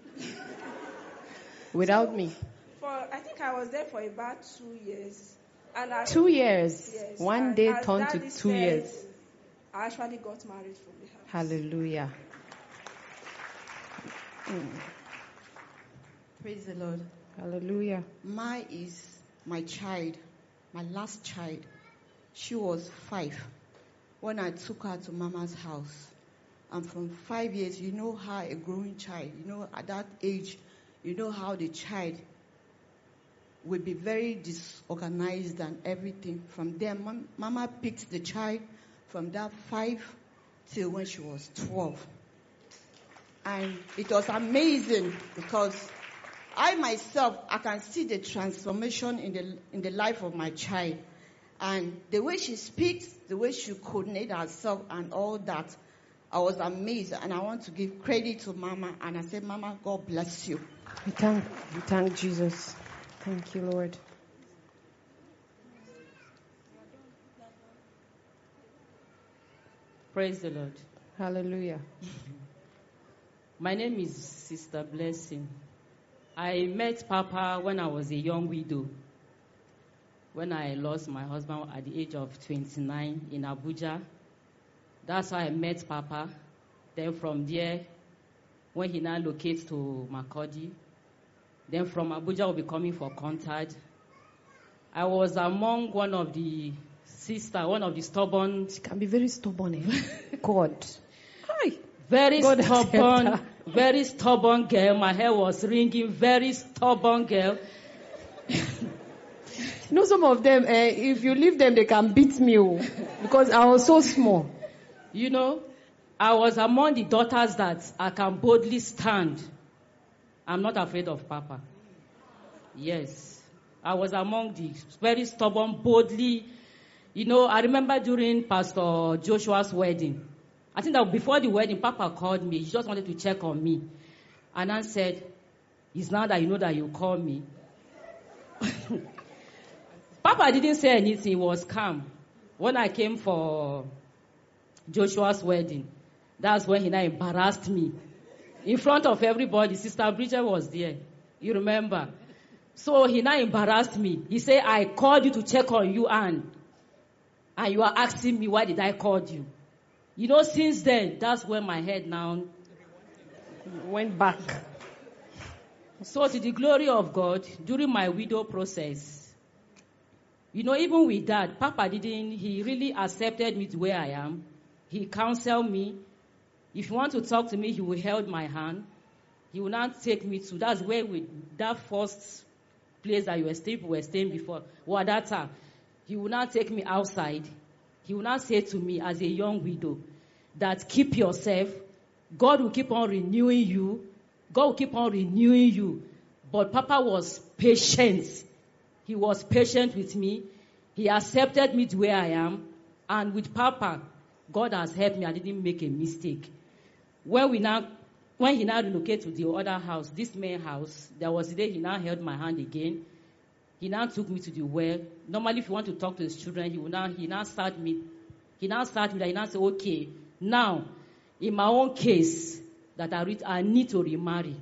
[SPEAKER 5] Without me.
[SPEAKER 10] I think I was there for about 2 years. And
[SPEAKER 5] 2 years.
[SPEAKER 10] Yes.
[SPEAKER 5] One day turned to 2 years.
[SPEAKER 10] I actually got married from the house.
[SPEAKER 5] Hallelujah.
[SPEAKER 9] Praise the Lord.
[SPEAKER 5] Hallelujah.
[SPEAKER 11] Mai is my child, my last child. She was 5 when I took her to Mama's house. And from 5 years, you know how a growing child, at that age, you know how the child will be very disorganized and everything. From there, Mama picked the child from that 5 till when she was 12. And it was amazing because I myself, I can see the transformation in the life of my child. And the way she speaks, the way she coordinates herself and all that, I was amazed. And I want to give credit to Mama. And I said, Mama, God bless you.
[SPEAKER 5] We thank Jesus. Thank you, Lord.
[SPEAKER 12] Praise the Lord.
[SPEAKER 5] Hallelujah.
[SPEAKER 12] My name is Sister Blessing. I met Papa when I was a young widow. When I lost my husband at the age of 29 in Abuja. That's how I met Papa. Then from there, when he now locates to Makurdi, then from Abuja we'll be coming for contact. I was among one of the stubborn.
[SPEAKER 5] She can be very stubborn, eh? God. Hi.
[SPEAKER 12] Very
[SPEAKER 5] God
[SPEAKER 12] stubborn, very stubborn girl. My hair was ringing, very stubborn girl.
[SPEAKER 5] You know, some of them, if you leave them, they can beat me, because I was so small.
[SPEAKER 12] You know, I was among the daughters that I can boldly stand. I'm not afraid of Papa. Yes. I was among the very stubborn, boldly. You know, I remember during Pastor Joshua's wedding. I think that before the wedding, Papa called me. He just wanted to check on me. And I said, it's now that you know that you call me. Papa didn't say anything. He was calm. When I came for Joshua's wedding, that's when he now embarrassed me. In front of everybody, Sister Bridget was there. You remember? So he now embarrassed me. He said, I called you to check on you, Anne. And you are asking me, why did I call you? You know, since then, that's when my head now
[SPEAKER 5] went back.
[SPEAKER 12] So to the glory of God, during my widow process, you know, even with that, Papa he really accepted me to where I am. He counseled me. If you want to talk to me, he will hold my hand. He will not take me to, that's where that first place that people were staying before, Wadata. He will not take me outside. He will not say to me as a young widow that keep yourself. God will keep on renewing you. God will keep on renewing you. But Papa was patient. He was patient with me. He accepted me to where I am. And with Papa, God has helped me. I didn't make a mistake. When he now relocated to the other house, this main house, there was a day he now held my hand again. He now took me to the well. Normally, if you want to talk to his children, he now start me. He now said, okay, now, in my own case, that I need to remarry.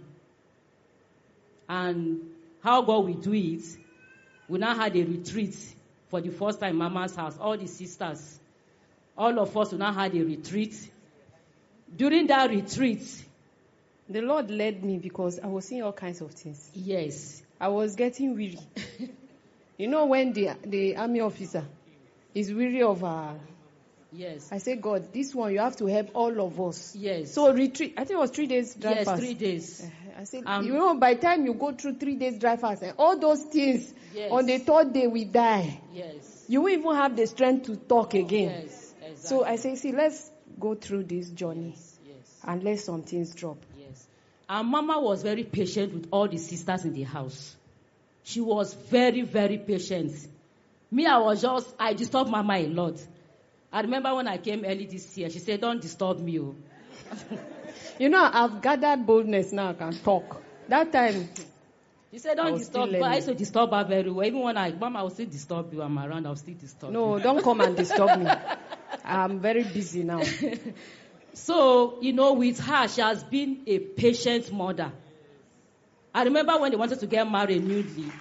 [SPEAKER 12] And how God will do it, we now had a retreat for the first time in Mama's house. All the sisters, all of us, we now had a retreat. During that retreat,
[SPEAKER 5] the Lord led me because I was seeing all kinds of things.
[SPEAKER 12] Yes.
[SPEAKER 5] I was getting weary. You know when the army officer is weary of our...
[SPEAKER 12] Yes.
[SPEAKER 5] I said, God, this one, you have to help all of us.
[SPEAKER 12] Yes.
[SPEAKER 5] So retreat, I think it was 3 days drive
[SPEAKER 12] yes,
[SPEAKER 5] fast.
[SPEAKER 12] 3 days.
[SPEAKER 5] I said, you know, by the time you go through 3 days drive fast, and all those things,
[SPEAKER 12] yes.
[SPEAKER 5] on the third day we die.
[SPEAKER 12] Yes.
[SPEAKER 5] You won't even have the strength to talk again.
[SPEAKER 12] Yes, exactly.
[SPEAKER 5] So I say, see, let's go through this journey.
[SPEAKER 12] Yes.
[SPEAKER 5] And let some things drop.
[SPEAKER 12] Yes. And Mama was very patient with all the sisters in the house. She was very, very patient. Me, I disturbed Mama a lot. I remember when I came early this year, she said, don't disturb me. Oh.
[SPEAKER 5] You know, I've gathered boldness now, I can talk. That time,
[SPEAKER 12] she said, don't disturb me. I used to disturb her very well. Even when Mama will still disturb you, I'm around, I'll still disturb you.
[SPEAKER 5] No, don't come and disturb me. I'm very busy now.
[SPEAKER 12] So, you know, with her, she has been a patient mother. I remember when they wanted to get married newly.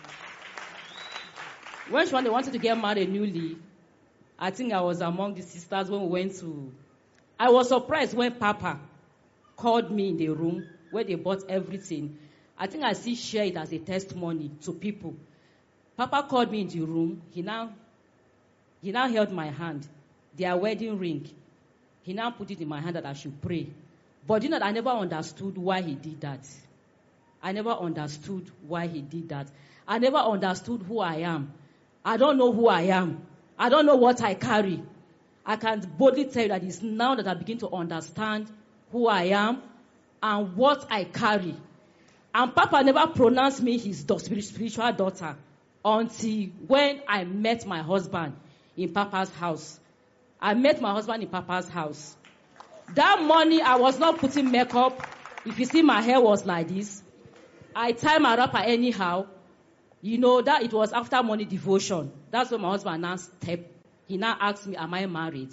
[SPEAKER 12] When they wanted to get married newly, I think I was among the sisters when we went to... I was surprised when Papa called me in the room where they bought everything. I think I still share it as a testimony to people. Papa called me in the room. He now held my hand, their wedding ring. He now put it in my hand that I should pray. But you know, I never understood why he did that. I never understood why he did that. I never understood who I am. I don't know who I am. I don't know what I carry. I can boldly tell you that it's now that I begin to understand who I am and what I carry. And Papa never pronounced me his spiritual daughter until when I met my husband in Papa's house. I met my husband in Papa's house. That morning, I was not putting makeup. If you see, my hair was like this. I tied my wrapper anyhow. You know, that it was after morning devotion. That's when my husband now stepped. He now asked me, am I married?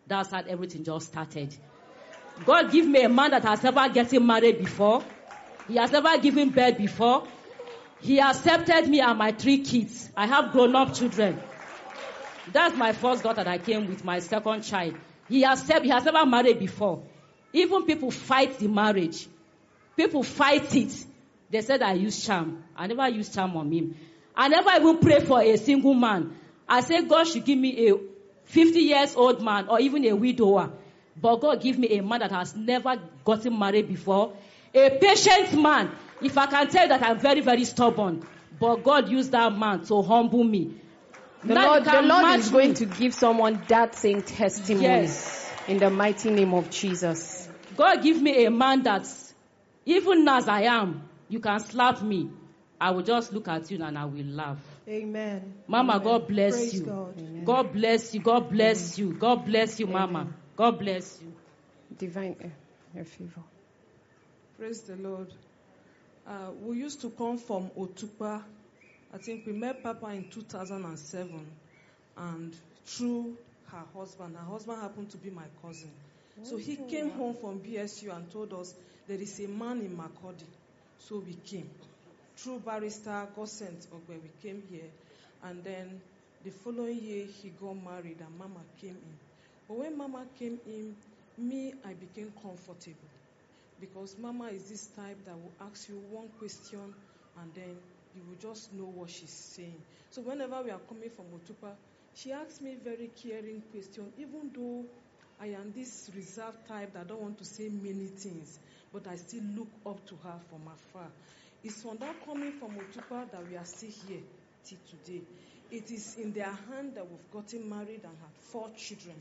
[SPEAKER 12] That's how everything just started. God give me a man that has never gotten married before. He has never given birth before. He accepted me and my 3 kids. I have grown-up children. That's my first daughter that I came with, my second child. He has never married before. Even people fight the marriage. People fight it. They said I use charm. I never use charm on him. I never even pray for a single man. I said God should give me a 50 years old man or even a widower. But God give me a man that has never gotten married before. A patient man. If I can tell you that I'm very, very stubborn. But God used that man to humble me.
[SPEAKER 5] The Lord is going to give someone that same testimony.
[SPEAKER 12] Yes.
[SPEAKER 5] In the mighty name of Jesus.
[SPEAKER 12] God give me a man that, even as I am, you can slap me. I will just look at you and I will laugh.
[SPEAKER 2] Amen.
[SPEAKER 12] Mama,
[SPEAKER 2] Amen.
[SPEAKER 12] God bless
[SPEAKER 2] Praise
[SPEAKER 12] you.
[SPEAKER 2] God.
[SPEAKER 12] God bless you. God bless you. God bless you, Mama.
[SPEAKER 5] Amen.
[SPEAKER 12] God bless you.
[SPEAKER 5] Divine favor.
[SPEAKER 13] Praise the Lord. We used to come from Otupa. I think we met Papa in 2007. And through her husband happened to be my cousin. So he came home from BSU and told us there is a man in Makurdi. So we came. Through Barrister God sent Ogbe, we came here. And then the following year he got married and Mama came in. But when Mama came in, I became comfortable. Because Mama is this type that will ask you one question and then you will just know what she's saying. So whenever we are coming from Otupa, she asks me very caring question, even though I am this reserved type that don't want to say many things, but I still look up to her from afar. It's from that coming from Otupa that we are still here till today. It is in their hand that we've gotten married and had 4 children.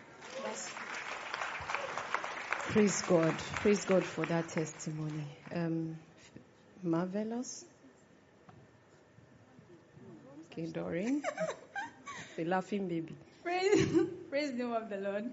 [SPEAKER 5] Praise God. Praise God for that testimony. Marvelous. Okay, Doreen. The laughing baby.
[SPEAKER 14] Praise the name of the Lord.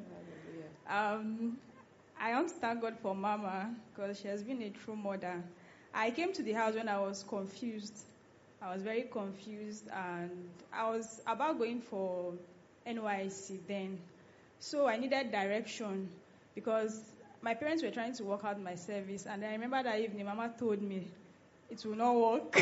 [SPEAKER 14] I want to thank God for Mama because she has been a true mother. I came to the house when I was confused. I was very confused and I was about going for NYC then. So I needed direction because my parents were trying to work out my service and I remember that evening Mama told me it will not work.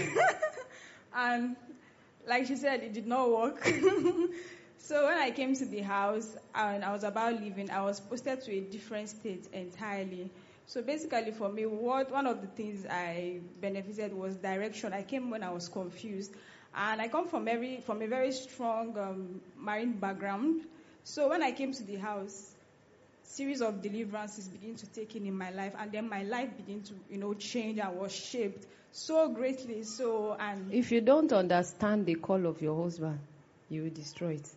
[SPEAKER 14] And like she said, it did not work. So when I came to the house and I was about leaving, I was posted to a different state entirely. So basically for me, one of the things I benefited was direction. I came when I was confused. And I come from a very strong marine background. So when I came to the house, series of deliverances began to take in my life. And then my life began to, change and was shaped so greatly. And
[SPEAKER 5] if you don't understand the call of your husband, you will destroy it.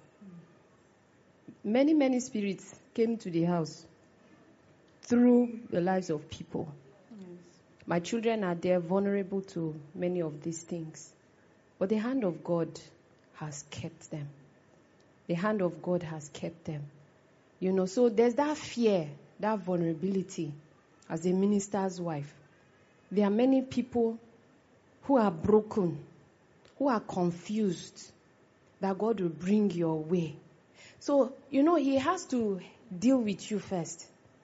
[SPEAKER 5] Many, many spirits came to the house through the lives of people. Yes. My children are there vulnerable to many of these things. But the hand of God has kept them. The hand of God has kept them. So there's that fear, that vulnerability as a minister's wife. There are many people who are broken, who are confused, that God will bring your way. So, He has to deal with you first.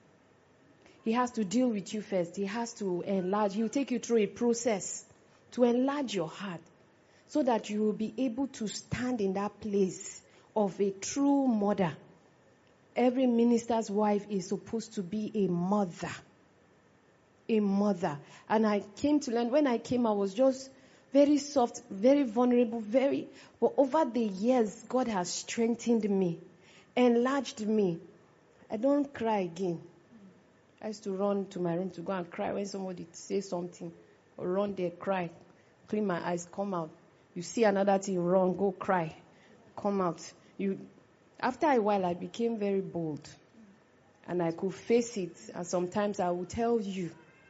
[SPEAKER 5] He has to deal with you first. He has to enlarge. He will take you through a process to enlarge your heart so that you will be able to stand in that place of a true mother. Every minister's wife is supposed to be a mother. A mother. And I came to learn, when I came, I was just very soft, very vulnerable, but over the years, God has strengthened me, enlarged me. I don't cry again. I used to run to my room to go and cry when somebody says something, or run there, cry, clean my eyes, come out. You see another thing wrong, go cry, come out. After a while, I became very bold, and I could face it. And sometimes I would tell you,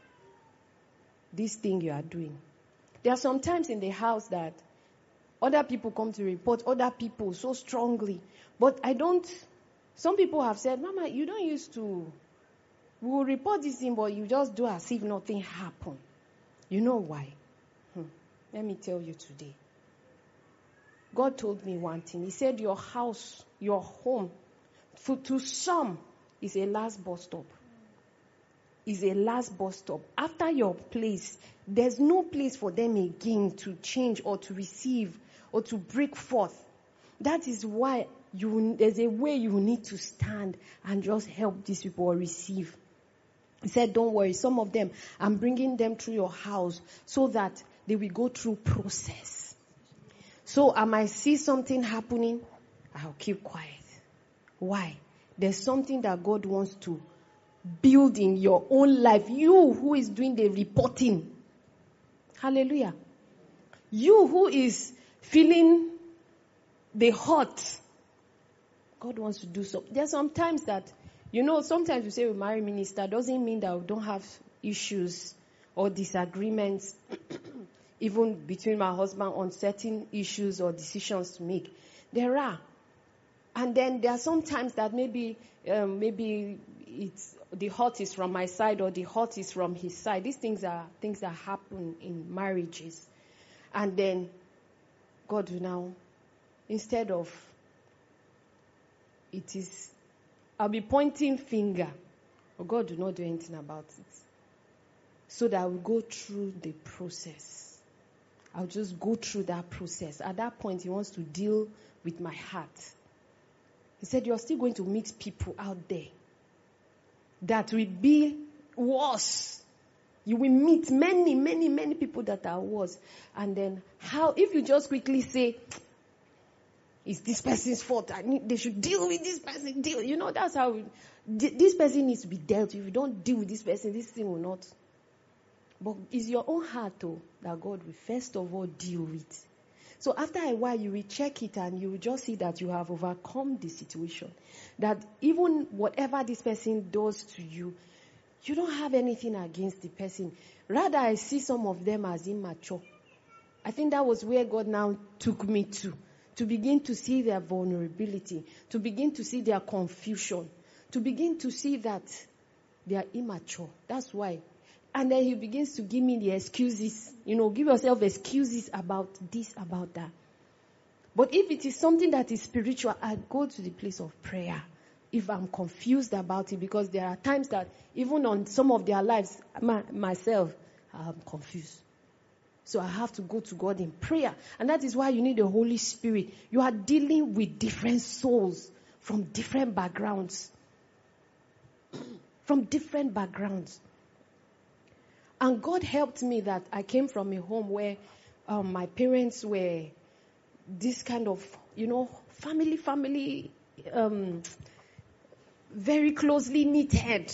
[SPEAKER 5] this thing you are doing. There are some times in the house that other people come to report other people so strongly. But some people have said, Mama, you don't used to, we will report this thing, but you just do as if nothing happened. You know why? Let me tell you today. God told me one thing. He said, your house, your home, To some, it's a last bus stop. Is a last bus stop. After your place, there's no place for them again to change or to receive or to break forth. That is why there's a way you need to stand and just help these people or receive. He said, don't worry, some of them, I'm bringing them through your house so that they will go through process. So I might see something happening, I'll keep quiet. Why? There's something that God wants to build in your own life. You who is doing the reporting. Hallelujah. You who is feeling the hurt. God wants to do so. There's some times that, sometimes we say we marry minister, doesn't mean that we don't have issues or disagreements, even between my husband on certain issues or decisions to make. There are. And then there are some times that maybe it's the hurt is from my side or the hurt is from his side. These things are things that happen in marriages. And then God will now, instead of I'll be pointing finger, but God will not do anything about it. So that I will go through the process. I'll just go through that process. At that point, he wants to deal with my heart. He said, you're still going to meet people out there that will be worse. You will meet many, many, many people that are worse. And then if you just quickly say, it's this person's fault, they should deal with this person, that's how, this person needs to be dealt with. If you don't deal with this person, this thing will not. But it's your own heart, that God will first of all deal with. So after a while, you will check it and you will just see that you have overcome the situation. That even whatever this person does to you, you don't have anything against the person. Rather, I see some of them as immature. I think that was where God now took me to begin to see their vulnerability, to begin to see their confusion, to begin to see that they are immature. That's why. And then he begins to give me the excuses. Give yourself excuses about this, about that. But if it is something that is spiritual, I go to the place of prayer. If I'm confused about it, because there are times that even on some of their lives, myself, I'm confused. So I have to go to God in prayer. And that is why you need the Holy Spirit. You are dealing with different souls from different backgrounds. From different backgrounds. And God helped me that I came from a home where my parents were this kind of, family, very closely knitted.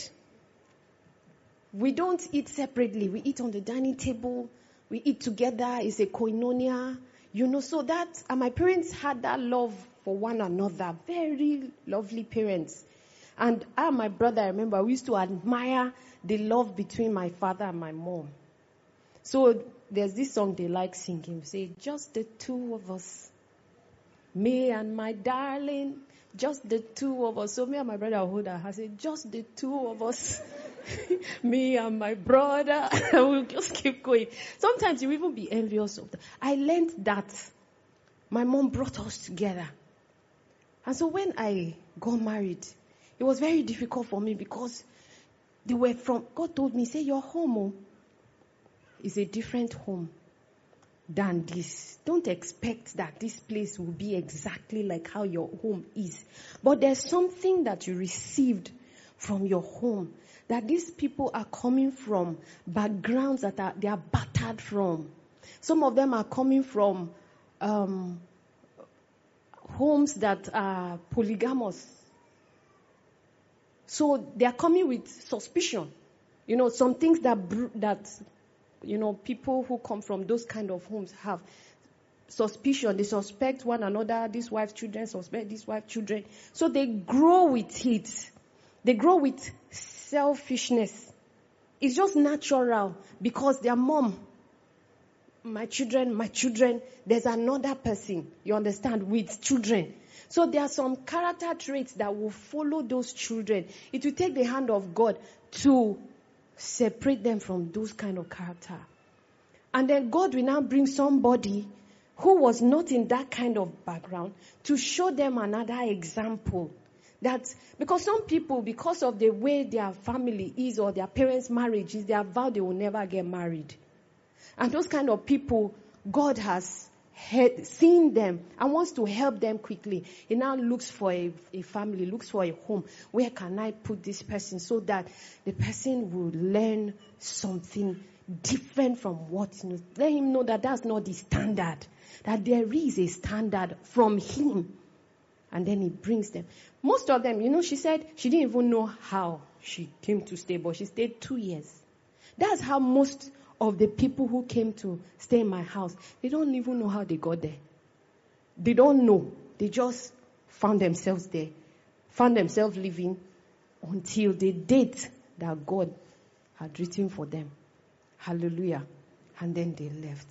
[SPEAKER 5] We don't eat separately. We eat on the dining table. We eat together. It's a koinonia. So that, and my parents had that love for one another. Very lovely parents. And I and my brother, I remember, we used to admire the love between my father and my mom. So there's this song they like singing. We say, just the two of us. Me and my darling. Just the two of us. So me and my brother hold our hands. I say, just the two of us. Me and my brother. We'll just keep going. Sometimes you even be envious of that. I learned that my mom brought us together. And so when I got married, it was very difficult for me because God told me, say, your home is a different home than this. Don't expect that this place will be exactly like how your home is. But there's something that you received from your home, that these people are coming from backgrounds that they are battered from. Some of them are coming from homes that are polygamous. So they are coming with suspicion. Some things that people who come from those kind of homes have suspicion. They suspect one another. This wife's children suspect this wife's children. So they grow with it. They grow with selfishness. It's just natural because their mom, my children, there's another person, you understand, with children. So there are some character traits that will follow those children. It will take the hand of God to separate them from those kind of character. And then God will now bring somebody who was not in that kind of background to show them another example That because some people, because of the way their family is or their parents' marriage is, they have vowed they will never get married. And those kind of people, God has seen them and wants to help them quickly. He now looks for a family, looks for a home. Where can I put this person so that the person will learn something different from what he knows? Let him know that that's not the standard. That there is a standard from him. And then he brings them. Most of them, she said she didn't even know how she came to stay, but she stayed 2 years. That's how most of the people who came to stay in my house, they don't even know how they got there. They don't know. They just found themselves there, found themselves living until the date that God had written for them. Hallelujah. And then they left.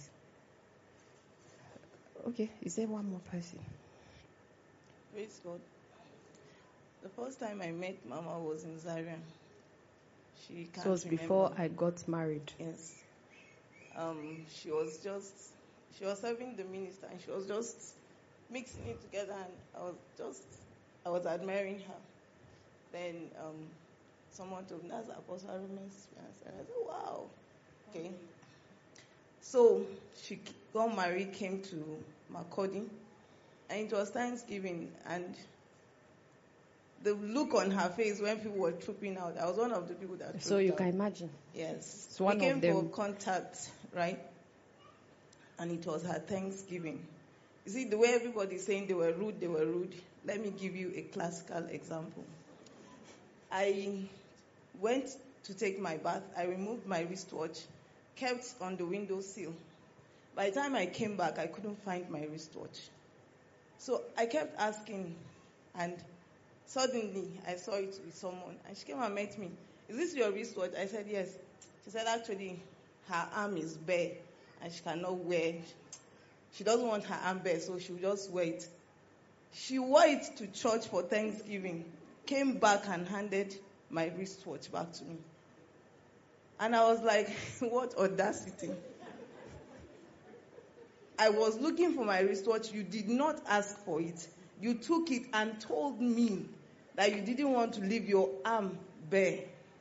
[SPEAKER 5] Okay, is there one more person?
[SPEAKER 15] Praise God. The first time I met Mama was in Zaria. She can't
[SPEAKER 5] It was
[SPEAKER 15] remember.
[SPEAKER 5] before I got married.
[SPEAKER 15] Yes. She was serving the minister and she was just mixing it together, and I was admiring her. Then someone told me that's Apostle Aramis, and I said, wow, okay. So she got married, came to Makurdi, and it was Thanksgiving, and the look on her face when people were trooping out, I was one of the people that trooped
[SPEAKER 5] So you
[SPEAKER 15] out.
[SPEAKER 5] can imagine.
[SPEAKER 15] Yes.
[SPEAKER 5] It's one
[SPEAKER 15] we came
[SPEAKER 5] of them.
[SPEAKER 15] for contact, right? And it was her Thanksgiving. You see, the way everybody's saying they were rude. Let me give you a classical example. I went to take my bath. I removed my wristwatch, kept on the windowsill. By the time I came back, I couldn't find my wristwatch. So I kept asking, and suddenly I saw it with someone, and she came and met me. Is this your wristwatch? I said, yes. She said, actually, her arm is bare, and she cannot wear. She doesn't want her arm bare, so she'll just wear it. She wore it to church for Thanksgiving, came back and handed my wristwatch back to me. And I was like, what audacity. I was looking for my wristwatch. You did not ask for it. You took it and told me that you didn't want to leave your arm bare.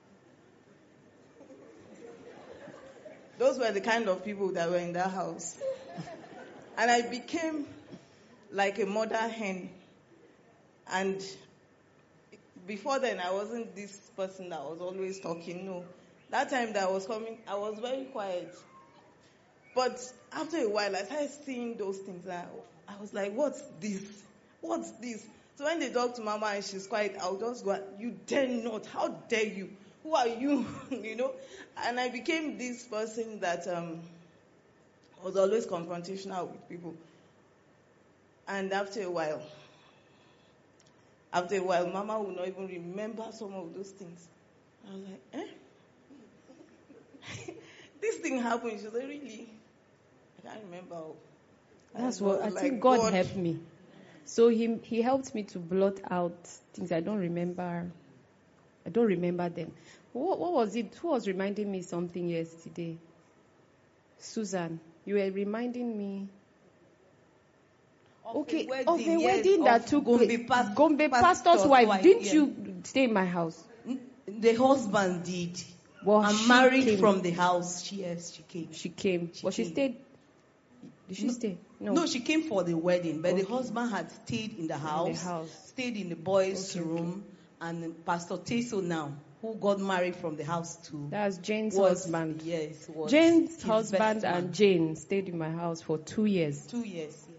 [SPEAKER 15] Those were the kind of people that were in that house. And I became like a mother hen. And before then, I wasn't this person that was always talking. No. That time that I was coming, I was very quiet. But after a while, I started seeing those things. And I was like, what's this? What's this? So when they talk to Mama and she's quiet, I'll just go, you dare not. How dare you? Who are you? And I became this person that was always confrontational with people. And after a while, Mama would not even remember some of those things. I was like, this thing happened. She said, really? I can't remember.
[SPEAKER 5] That's what I think God helped me. So he helped me to blot out things I don't remember. I don't remember them. What was it? Who was reminding me something yesterday? Susan, you were reminding me. Of a wedding that took place. Gombe pastor's wife. Didn't you stay in my house?
[SPEAKER 9] The husband did.
[SPEAKER 5] Well,
[SPEAKER 9] I'm married from the house. Yes, she came.
[SPEAKER 5] She came. But she stayed. Did she stay?
[SPEAKER 9] No, she came for the wedding, but the husband had stayed in the house, stayed in the boys' room, and Pastor Teso now, who got married from the house too.
[SPEAKER 5] That's Jane's husband.
[SPEAKER 9] Yes.
[SPEAKER 5] Jane's husband and Jane stayed in my house for 2 years.
[SPEAKER 9] 2 years, yeah.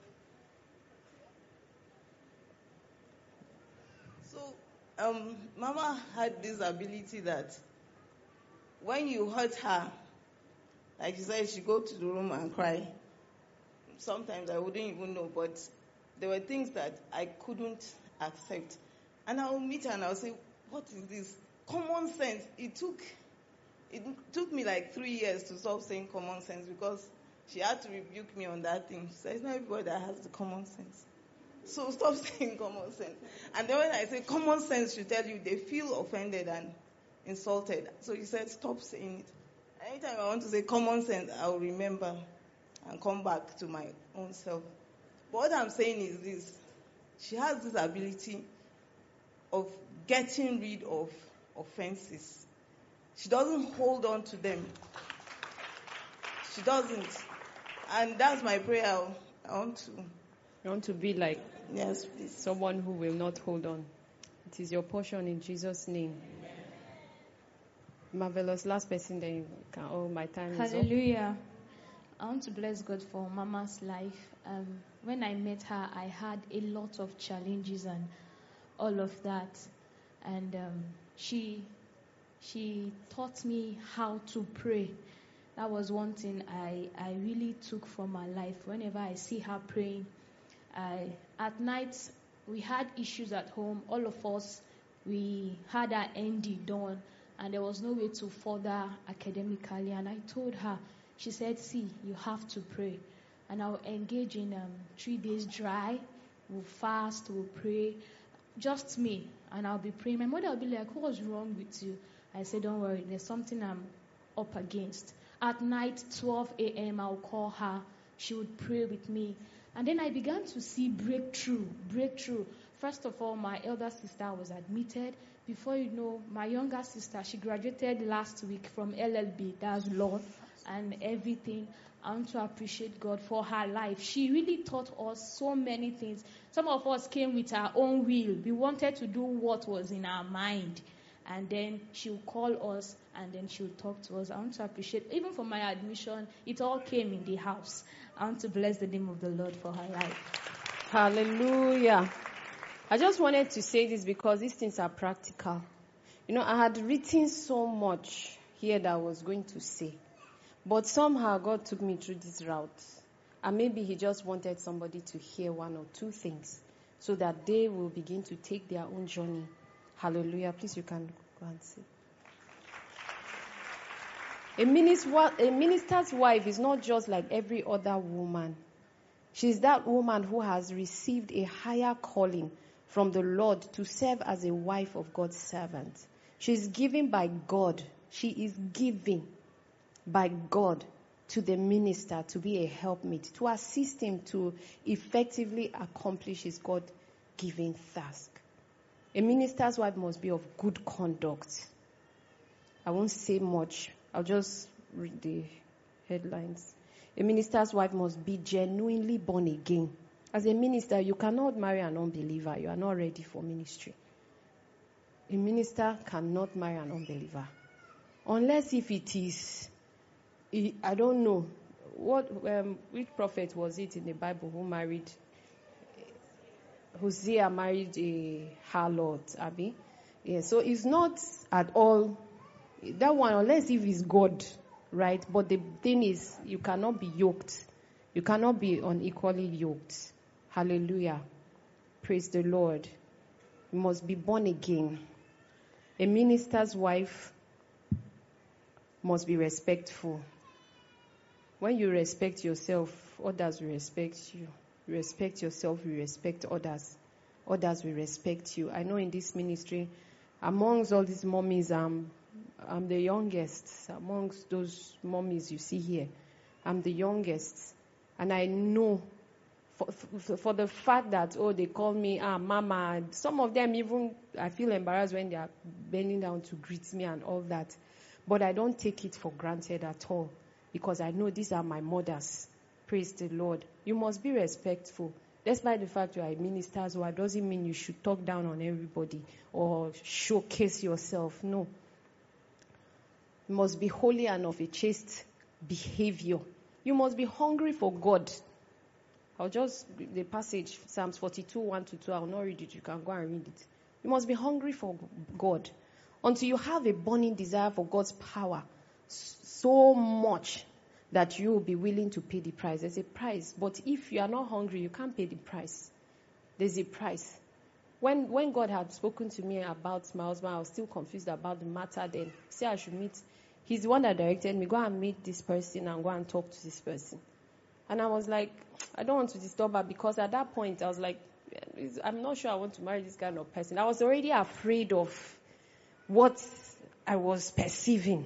[SPEAKER 15] So, Mama had this ability that when you hurt her, like she said, she'd go to the room and cry. Sometimes I wouldn't even know, but there were things that I couldn't accept. And I would meet her and I would say, what is this? Common sense. It took me like 3 years to stop saying common sense because she had to rebuke me on that thing. She said, it's not everybody that has the common sense. So stop saying common sense. And then when I say common sense, she tell you they feel offended and insulted. So she said, stop saying it. Anytime I want to say common sense, I'll remember and come back to my own self. But what I'm saying is this. She has this ability of getting rid of offenses. She doesn't hold on to them. She doesn't. And that's my prayer. I
[SPEAKER 5] want to be like
[SPEAKER 15] yes, please.
[SPEAKER 5] Someone who will not hold on. It is your portion in Jesus' name. Marvelous. Last person, then you can. Oh, my time is up.
[SPEAKER 16] Hallelujah. I want to bless God for Mama's life. When I met her, I had a lot of challenges and all of that. And she taught me how to pray. That was one thing I really took from her life. Whenever I see her praying, at night we had issues at home. All of us, we had our ND done, and there was no way to further academically. And I told her, she said, see, you have to pray. And I'll engage in 3 days dry. We'll fast, we'll pray. Just me. And I'll be praying. My mother will be like, what's wrong with you? I said, don't worry, there's something I'm up against. At night, 12 a.m., I'll call her. She would pray with me. And then I began to see breakthrough. First of all, my elder sister was admitted. Before you know, my younger sister, she graduated last week from LLB, that's law, and everything. I want to appreciate God for her life. She really taught us so many things. Some of us came with our own will. We wanted to do what was in our mind. And then she'll call us, and then she'll talk to us. I want to appreciate, even for my admission, it all came in the house. I want to bless the name of the Lord for her life.
[SPEAKER 5] Hallelujah. I just wanted to say this because these things are practical. You know, I had written so much here that I was going to say. But somehow God took me through this route. And maybe He just wanted somebody to hear 1 or 2 things so that they will begin to take their own journey. Hallelujah. Please, you can go and see. A minister's wife is not just like every other woman. She's that woman who has received a higher calling from the Lord to serve as a wife of God's servant. She's given by God. She is giving by God to the minister to be a helpmate, to assist him to effectively accomplish his God-given task. A minister's wife must be of good conduct. I won't say much. I'll just read the headlines. A minister's wife must be genuinely born again. As a minister, you cannot marry an unbeliever. You are not ready for ministry. A minister cannot marry an unbeliever. Unless if it is, I don't know, which prophet was it in the Bible who married, Hosea married a harlot, Abi? Yeah, so it's not at all, that one, unless if it's God, right? But the thing is, you cannot be yoked. You cannot be unequally yoked. Hallelujah. Praise the Lord. You must be born again. A minister's wife must be respectful. When you respect yourself, others will respect you. You respect yourself, you respect others. Others will respect you. I know in this ministry, amongst all these mummies, I'm the youngest. Amongst those mummies you see here, I'm the youngest. And I know for the fact that, they call me mama. Some of them even, I feel embarrassed when they are bending down to greet me and all that. But I don't take it for granted at all, because I know these are my mothers. Praise the Lord. You must be respectful. Despite the fact you are a minister's wife, doesn't mean you should talk down on everybody or showcase yourself. No. You must be holy and of a chaste behavior. You must be hungry for God. I'll just read the passage, Psalms 42, 1-2. I will not read it. You can go and read it. You must be hungry for God until you have a burning desire for God's power so much that you will be willing to pay the price. There's a price. But if you are not hungry, you can't pay the price. There's a price. When God had spoken to me about my husband, I was still confused about the matter then. Say I should meet. He's the one that directed me. Go and meet this person and go and talk to this person. And I was like, I don't want to disturb her, because at that point I was like, I'm not sure I want to marry this kind of person. I was already afraid of what I was perceiving.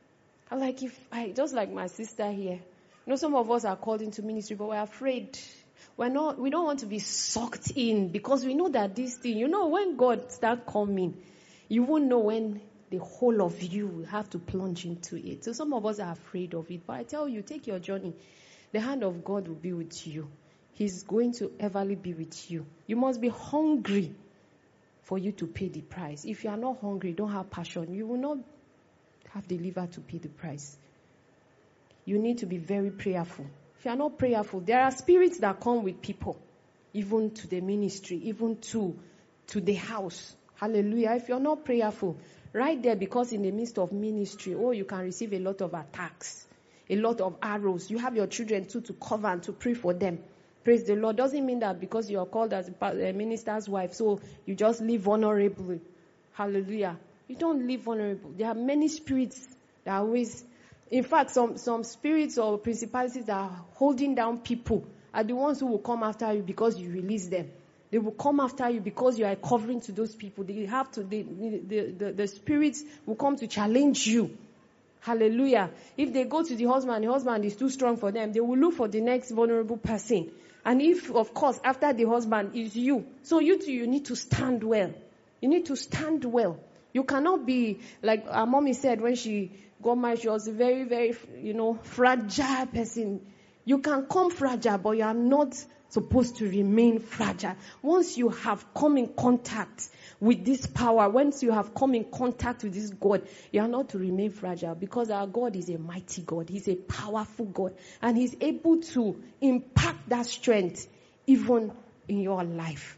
[SPEAKER 5] I'm like, just like my sister here. Some of us are called into ministry, but we're afraid. We don't want to be sucked in, because we know that this thing, when God starts coming, you won't know when the whole of you will have to plunge into it. So some of us are afraid of it. But I tell you, take your journey. The hand of God will be with you. He's going to everly be with you. You must be hungry for you to pay the price. If you are not hungry, don't have passion, you will not have the liver to pay the price. You need to be very prayerful. If you are not prayerful, there are spirits that come with people, even to the ministry, even to the house. Hallelujah. If you're not prayerful, right there, because in the midst of ministry, you can receive a lot of attacks, a lot of arrows. You have your children too to cover and to pray for them. Praise the Lord. Doesn't mean that because you are called as a minister's wife, so you just live vulnerably. Hallelujah. You don't live vulnerable. There are many spirits that are always, in fact, some spirits or principalities that are holding down people are the ones who will come after you because you release them. They will come after you because you are covering to those people. They have to. The spirits will come to challenge you. Hallelujah. If they go to the husband is too strong for them, they will look for the next vulnerable person. And if, of course, after the husband is you, so you too, you need to stand well. You need to stand well. You cannot be, like our mommy said when she got married, she was a very, very, fragile person. You can come fragile, but you are not supposed to remain fragile. Once you have come in contact with this power, once you have come in contact with this God, you are not to remain fragile, because our God is a mighty God. He's a powerful God, and He's able to impact that strength even in your life.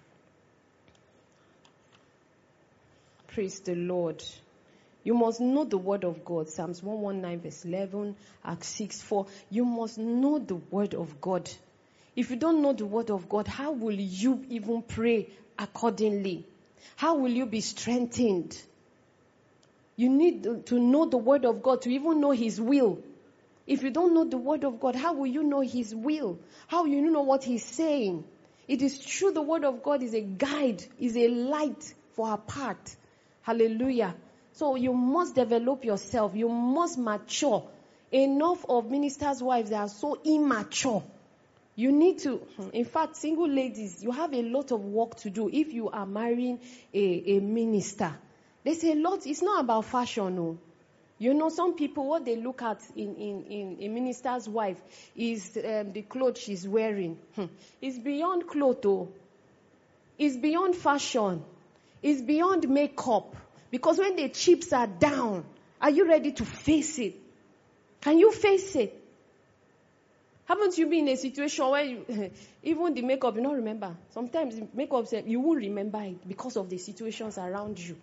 [SPEAKER 5] Praise the Lord. You must know the word of God. Psalms 119 verse 11, Acts 6:4. You must know the word of God. If you don't know the word of God, how will you even pray accordingly? How will you be strengthened? You need to know the word of God to even know His will. If you don't know the word of God, how will you know His will? How will you know what He's saying? It is true the word of God is a guide, is a light for our path. Hallelujah. So you must develop yourself. You must mature. Enough of ministers' wives that are so immature. You need to, in fact, single ladies, you have a lot of work to do if you are marrying a minister. There's a lot. It's not about fashion, no. Some people, what they look at in a minister's wife is the clothes she's wearing. It's beyond clothes, It's beyond fashion. It's beyond makeup. Because when the chips are down, are you ready to face it? Can you face it? Haven't you been in a situation where even the makeup, you don't remember? Sometimes makeup, you won't remember it because of the situations around you.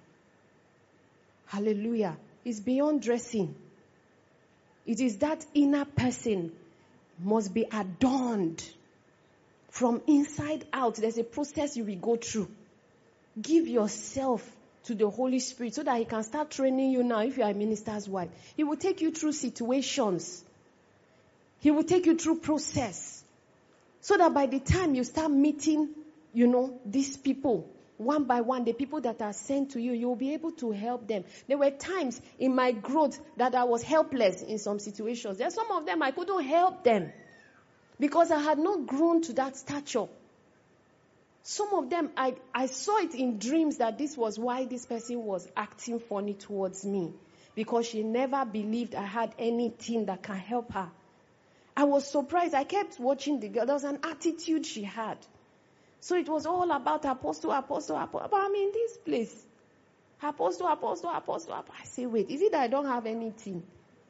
[SPEAKER 5] Hallelujah. It's beyond dressing. It is that inner person must be adorned from inside out. There's a process you will go through. Give yourself to the Holy Spirit so that He can start training you now. If you are a minister's wife, He will take you through situations. He will take you through process. So that by the time you start meeting, these people, one by one, the people that are sent to you, you will be able to help them. There were times in my growth that I was helpless in some situations. There are some of them I couldn't help them because I had not grown to that stature. Some of them, I saw it in dreams that this was why this person was acting funny towards me. Because she never believed I had anything that can help her. I was surprised. I kept watching the girl. There was an attitude she had. So it was all about apostle. But I'm in this place. Apostle. I say, wait, is it that I don't have anything?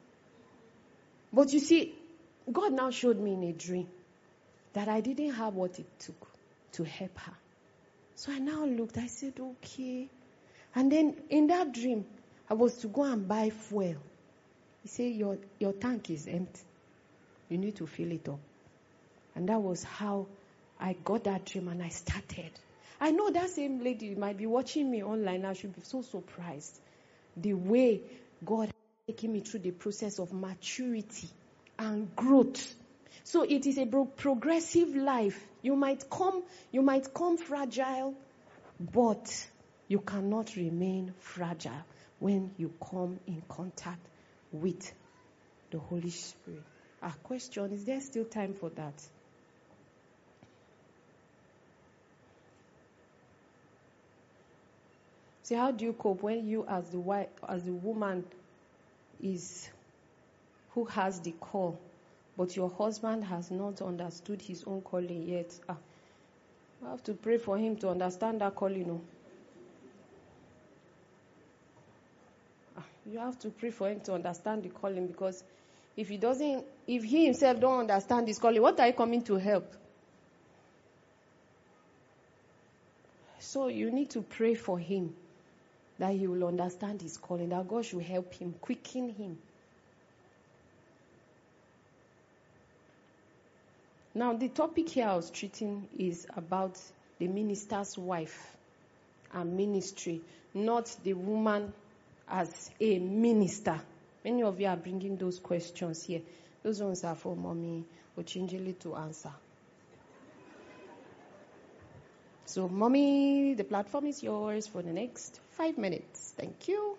[SPEAKER 5] But you see, God now showed me in a dream that I didn't have what it took to help her. So I now looked. I said, okay. And then in that dream, I was to go and buy fuel. He said, your tank is empty. You need to fill it up. And that was how I got that dream and I started. I know that same lady might be watching me online. I should be so surprised. The way God has taken me through the process of maturity and growth. So it is a progressive life. You might come fragile, but you cannot remain fragile when you come in contact with the Holy Spirit. Question, is there still time for that? See, how do you cope when you, as the wife, as the woman, who has the call, but your husband has not understood his own calling yet? You have to pray for him to understand that calling. You have to pray for him to understand the calling, because if he himself don't understand his calling, what are you coming to help? So you need to pray for him that he will understand his calling, that God should help him, quicken him. Now, the topic here I was treating is about the minister's wife and ministry, not the woman as a minister. Many of you are bringing those questions here. Those ones are for Mommy Ochinjili to answer. So, Mommy, the platform is yours for the next 5 minutes. Thank you.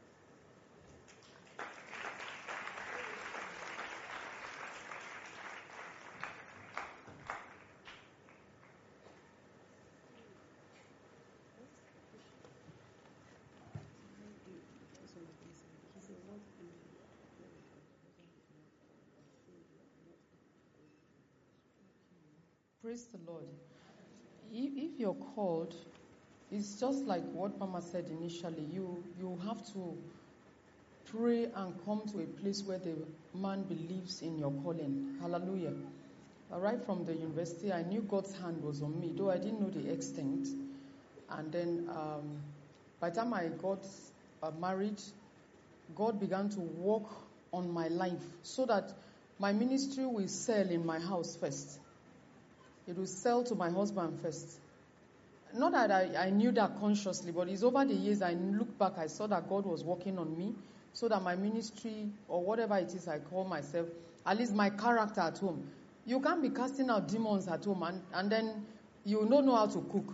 [SPEAKER 17] Praise the Lord. If you're called, it's just like what Mama said initially. You have to pray and come to a place where the man believes in your calling. Hallelujah. Right from the university, I knew God's hand was on me, though I didn't know the extent. And then by the time I got married, God began to work on my life so that my ministry will sell in my house first. It will sell to my husband first. Not that I knew that consciously, but it's over the years I look back, I saw that God was working on me so that my ministry, or whatever it is I call myself, at least my character at home. You can't be casting out demons at home and then you don't know how to cook.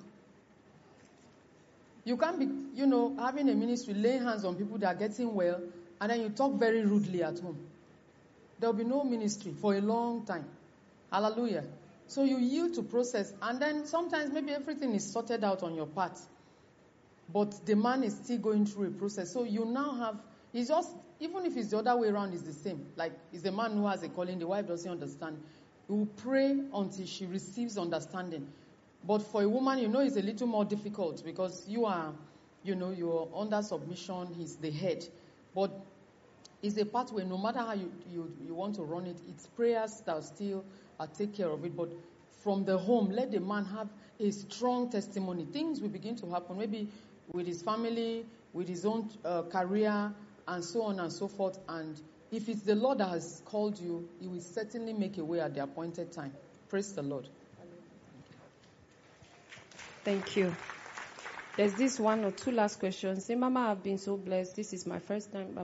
[SPEAKER 17] You can't be, having a ministry, laying hands on people that are getting well, and then you talk very rudely at home. There will be no ministry for a long time. Hallelujah. So you yield to process, and then sometimes maybe everything is sorted out on your part, but the man is still going through a process. So you now have, it's just, even if it's the other way around, it's the same. Like, it's the man who has a calling, the wife doesn't understand. You will pray until she receives understanding. But for a woman, it's a little more difficult because you are, you're under submission, he's the head. But it's a pathway, no matter how you want to run it, it's prayers that still take care of it. But from the home, let the man have a strong testimony. Things will begin to happen, maybe with his family, with his own career, and so on and so forth. And if it's the Lord that has called you, he will certainly make a way at the appointed time. Praise the Lord.
[SPEAKER 5] Thank you. There's this one or two last questions. Say, Mama, I've been so blessed. This is my first time.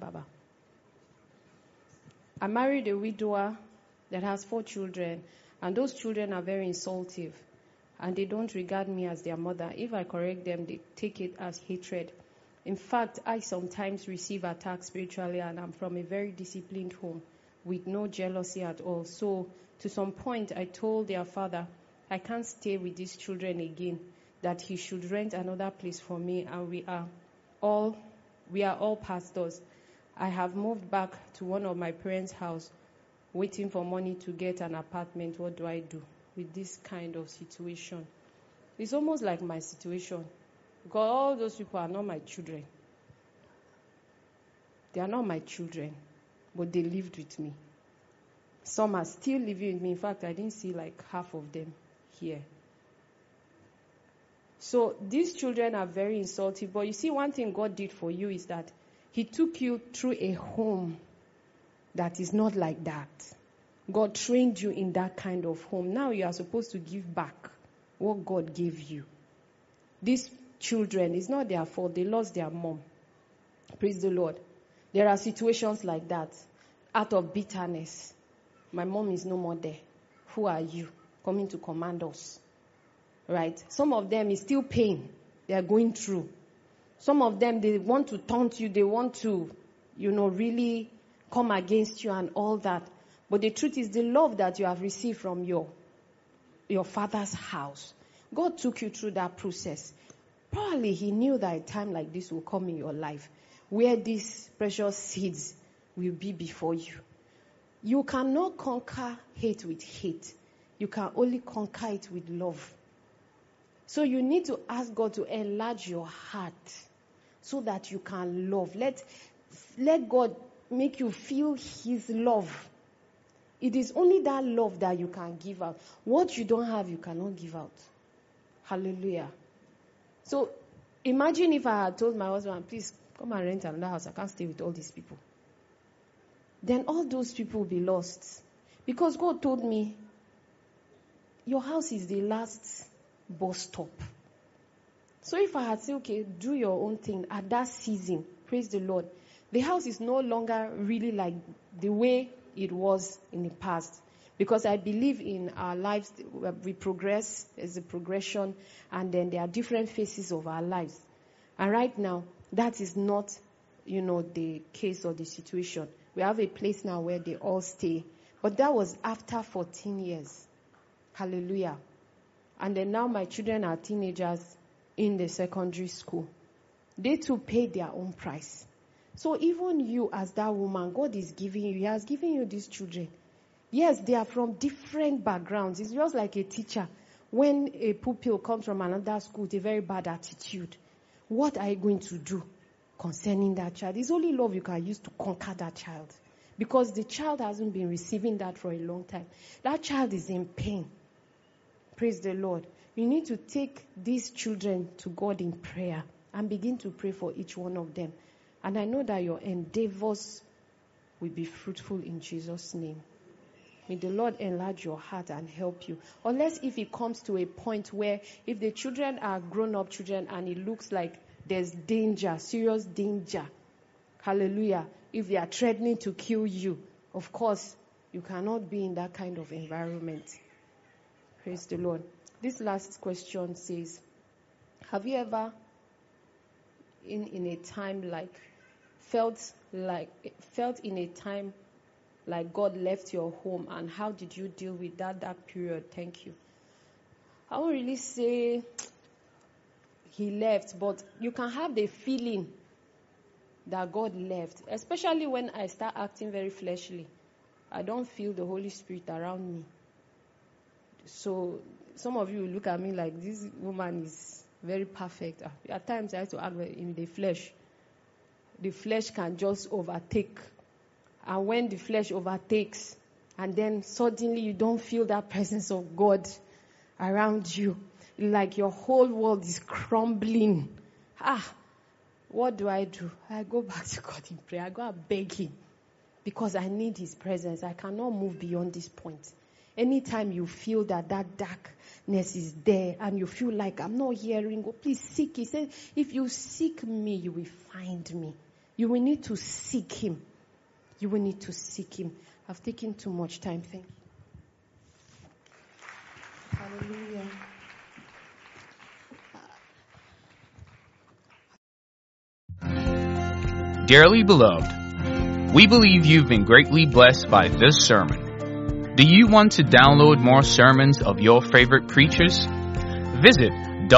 [SPEAKER 5] I married a widower that has 4 children, and those children are very insultive, and they don't regard me as their mother. If I correct them, they take it as hatred. In fact, I sometimes receive attacks spiritually, and I'm from a very disciplined home with no jealousy at all. So, to some point, I told their father, I can't stay with these children again, that he should rent another place for me, and we are all pastors. I have moved back to one of my parents' house, waiting for money to get an apartment. What do I do with this kind of situation? It's almost like my situation, because all those people are not my children. They are not my children, but they lived with me. Some are still living with me. In fact, I didn't see like half of them here. So these children are very insulting. But you see, one thing God did for you is that He took you through a home that is not like that. God trained you in that kind of home. Now you are supposed to give back what God gave you. These children, it's not their fault. They lost their mom. Praise the Lord. There are situations like that. Out of bitterness. My mom is no more there. Who are you coming to command us? Right? Some of them is still pain they are going through. Some of them, they want to taunt you. They want to, really come against you and all that. But the truth is the love that you have received from your father's house. God took you through that process. Probably he knew that a time like this will come in your life where these precious seeds will be before you. You cannot conquer hate with hate. You can only conquer it with love. So you need to ask God to enlarge your heart so that you can love. Let God make you feel his love. It is only that love that you can give out. What you don't have, you cannot give out. Hallelujah. So imagine if I had told my husband, please come and rent another house. I can't stay with all these people. Then all those people will be lost. Because God told me, your house is the last bus stop. So if I had said, okay, do your own thing at that season, praise the Lord, the house is no longer really like the way it was in the past. Because I believe in our lives, we progress, there's a progression, and then there are different phases of our lives. And right now, that is not, the case or the situation. We have a place now where they all stay. But that was after 14 years. Hallelujah. And then now my children are teenagers in the secondary school. They too pay their own price. So even you as that woman, God is giving you, he has given you these children. Yes, they are from different backgrounds. It's just like a teacher. When a pupil comes from another school with a very bad attitude, what are you going to do concerning that child? It's only love you can use to conquer that child. Because the child hasn't been receiving that for a long time. That child is in pain. Praise the Lord. You need to take these children to God in prayer and begin to pray for each one of them. And I know that your endeavors will be fruitful in Jesus' name. May the Lord enlarge your heart and help you. Unless if it comes to a point where if the children are grown-up children and it looks like there's danger, serious danger. Hallelujah. If they are threatening to kill you, of course, you cannot be in that kind of environment. Praise the Lord. This last question says, have you ever in a time felt in a time like God left your home, and how did you deal with that period? Thank you. I won't really say he left, but you can have the feeling that God left, especially when I start acting very fleshly. I don't feel the Holy Spirit around me. So some of you look at me like this woman is very perfect. At times I have to act in the flesh. The flesh can just overtake. And when the flesh overtakes, and then suddenly you don't feel that presence of God around you, like your whole world is crumbling. What do? I go back to God in prayer. I go and beg him. Because I need his presence. I cannot move beyond this point. Anytime you feel that darkness is there and you feel like I'm not hearing, go, please seek. He said, if you seek me, you will find me. You will need to seek him. You will need to seek him. I've taken too much time. Thank you. Hallelujah.
[SPEAKER 1] Dearly beloved, we believe you've been greatly blessed by this sermon. Do you want to download more sermons of your favorite preachers? Visit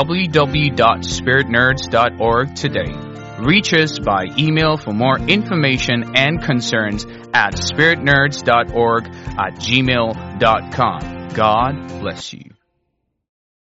[SPEAKER 1] www.spiritnerds.org today. Reach us by email for more information and concerns at spiritnerds.org@gmail.com. God bless you.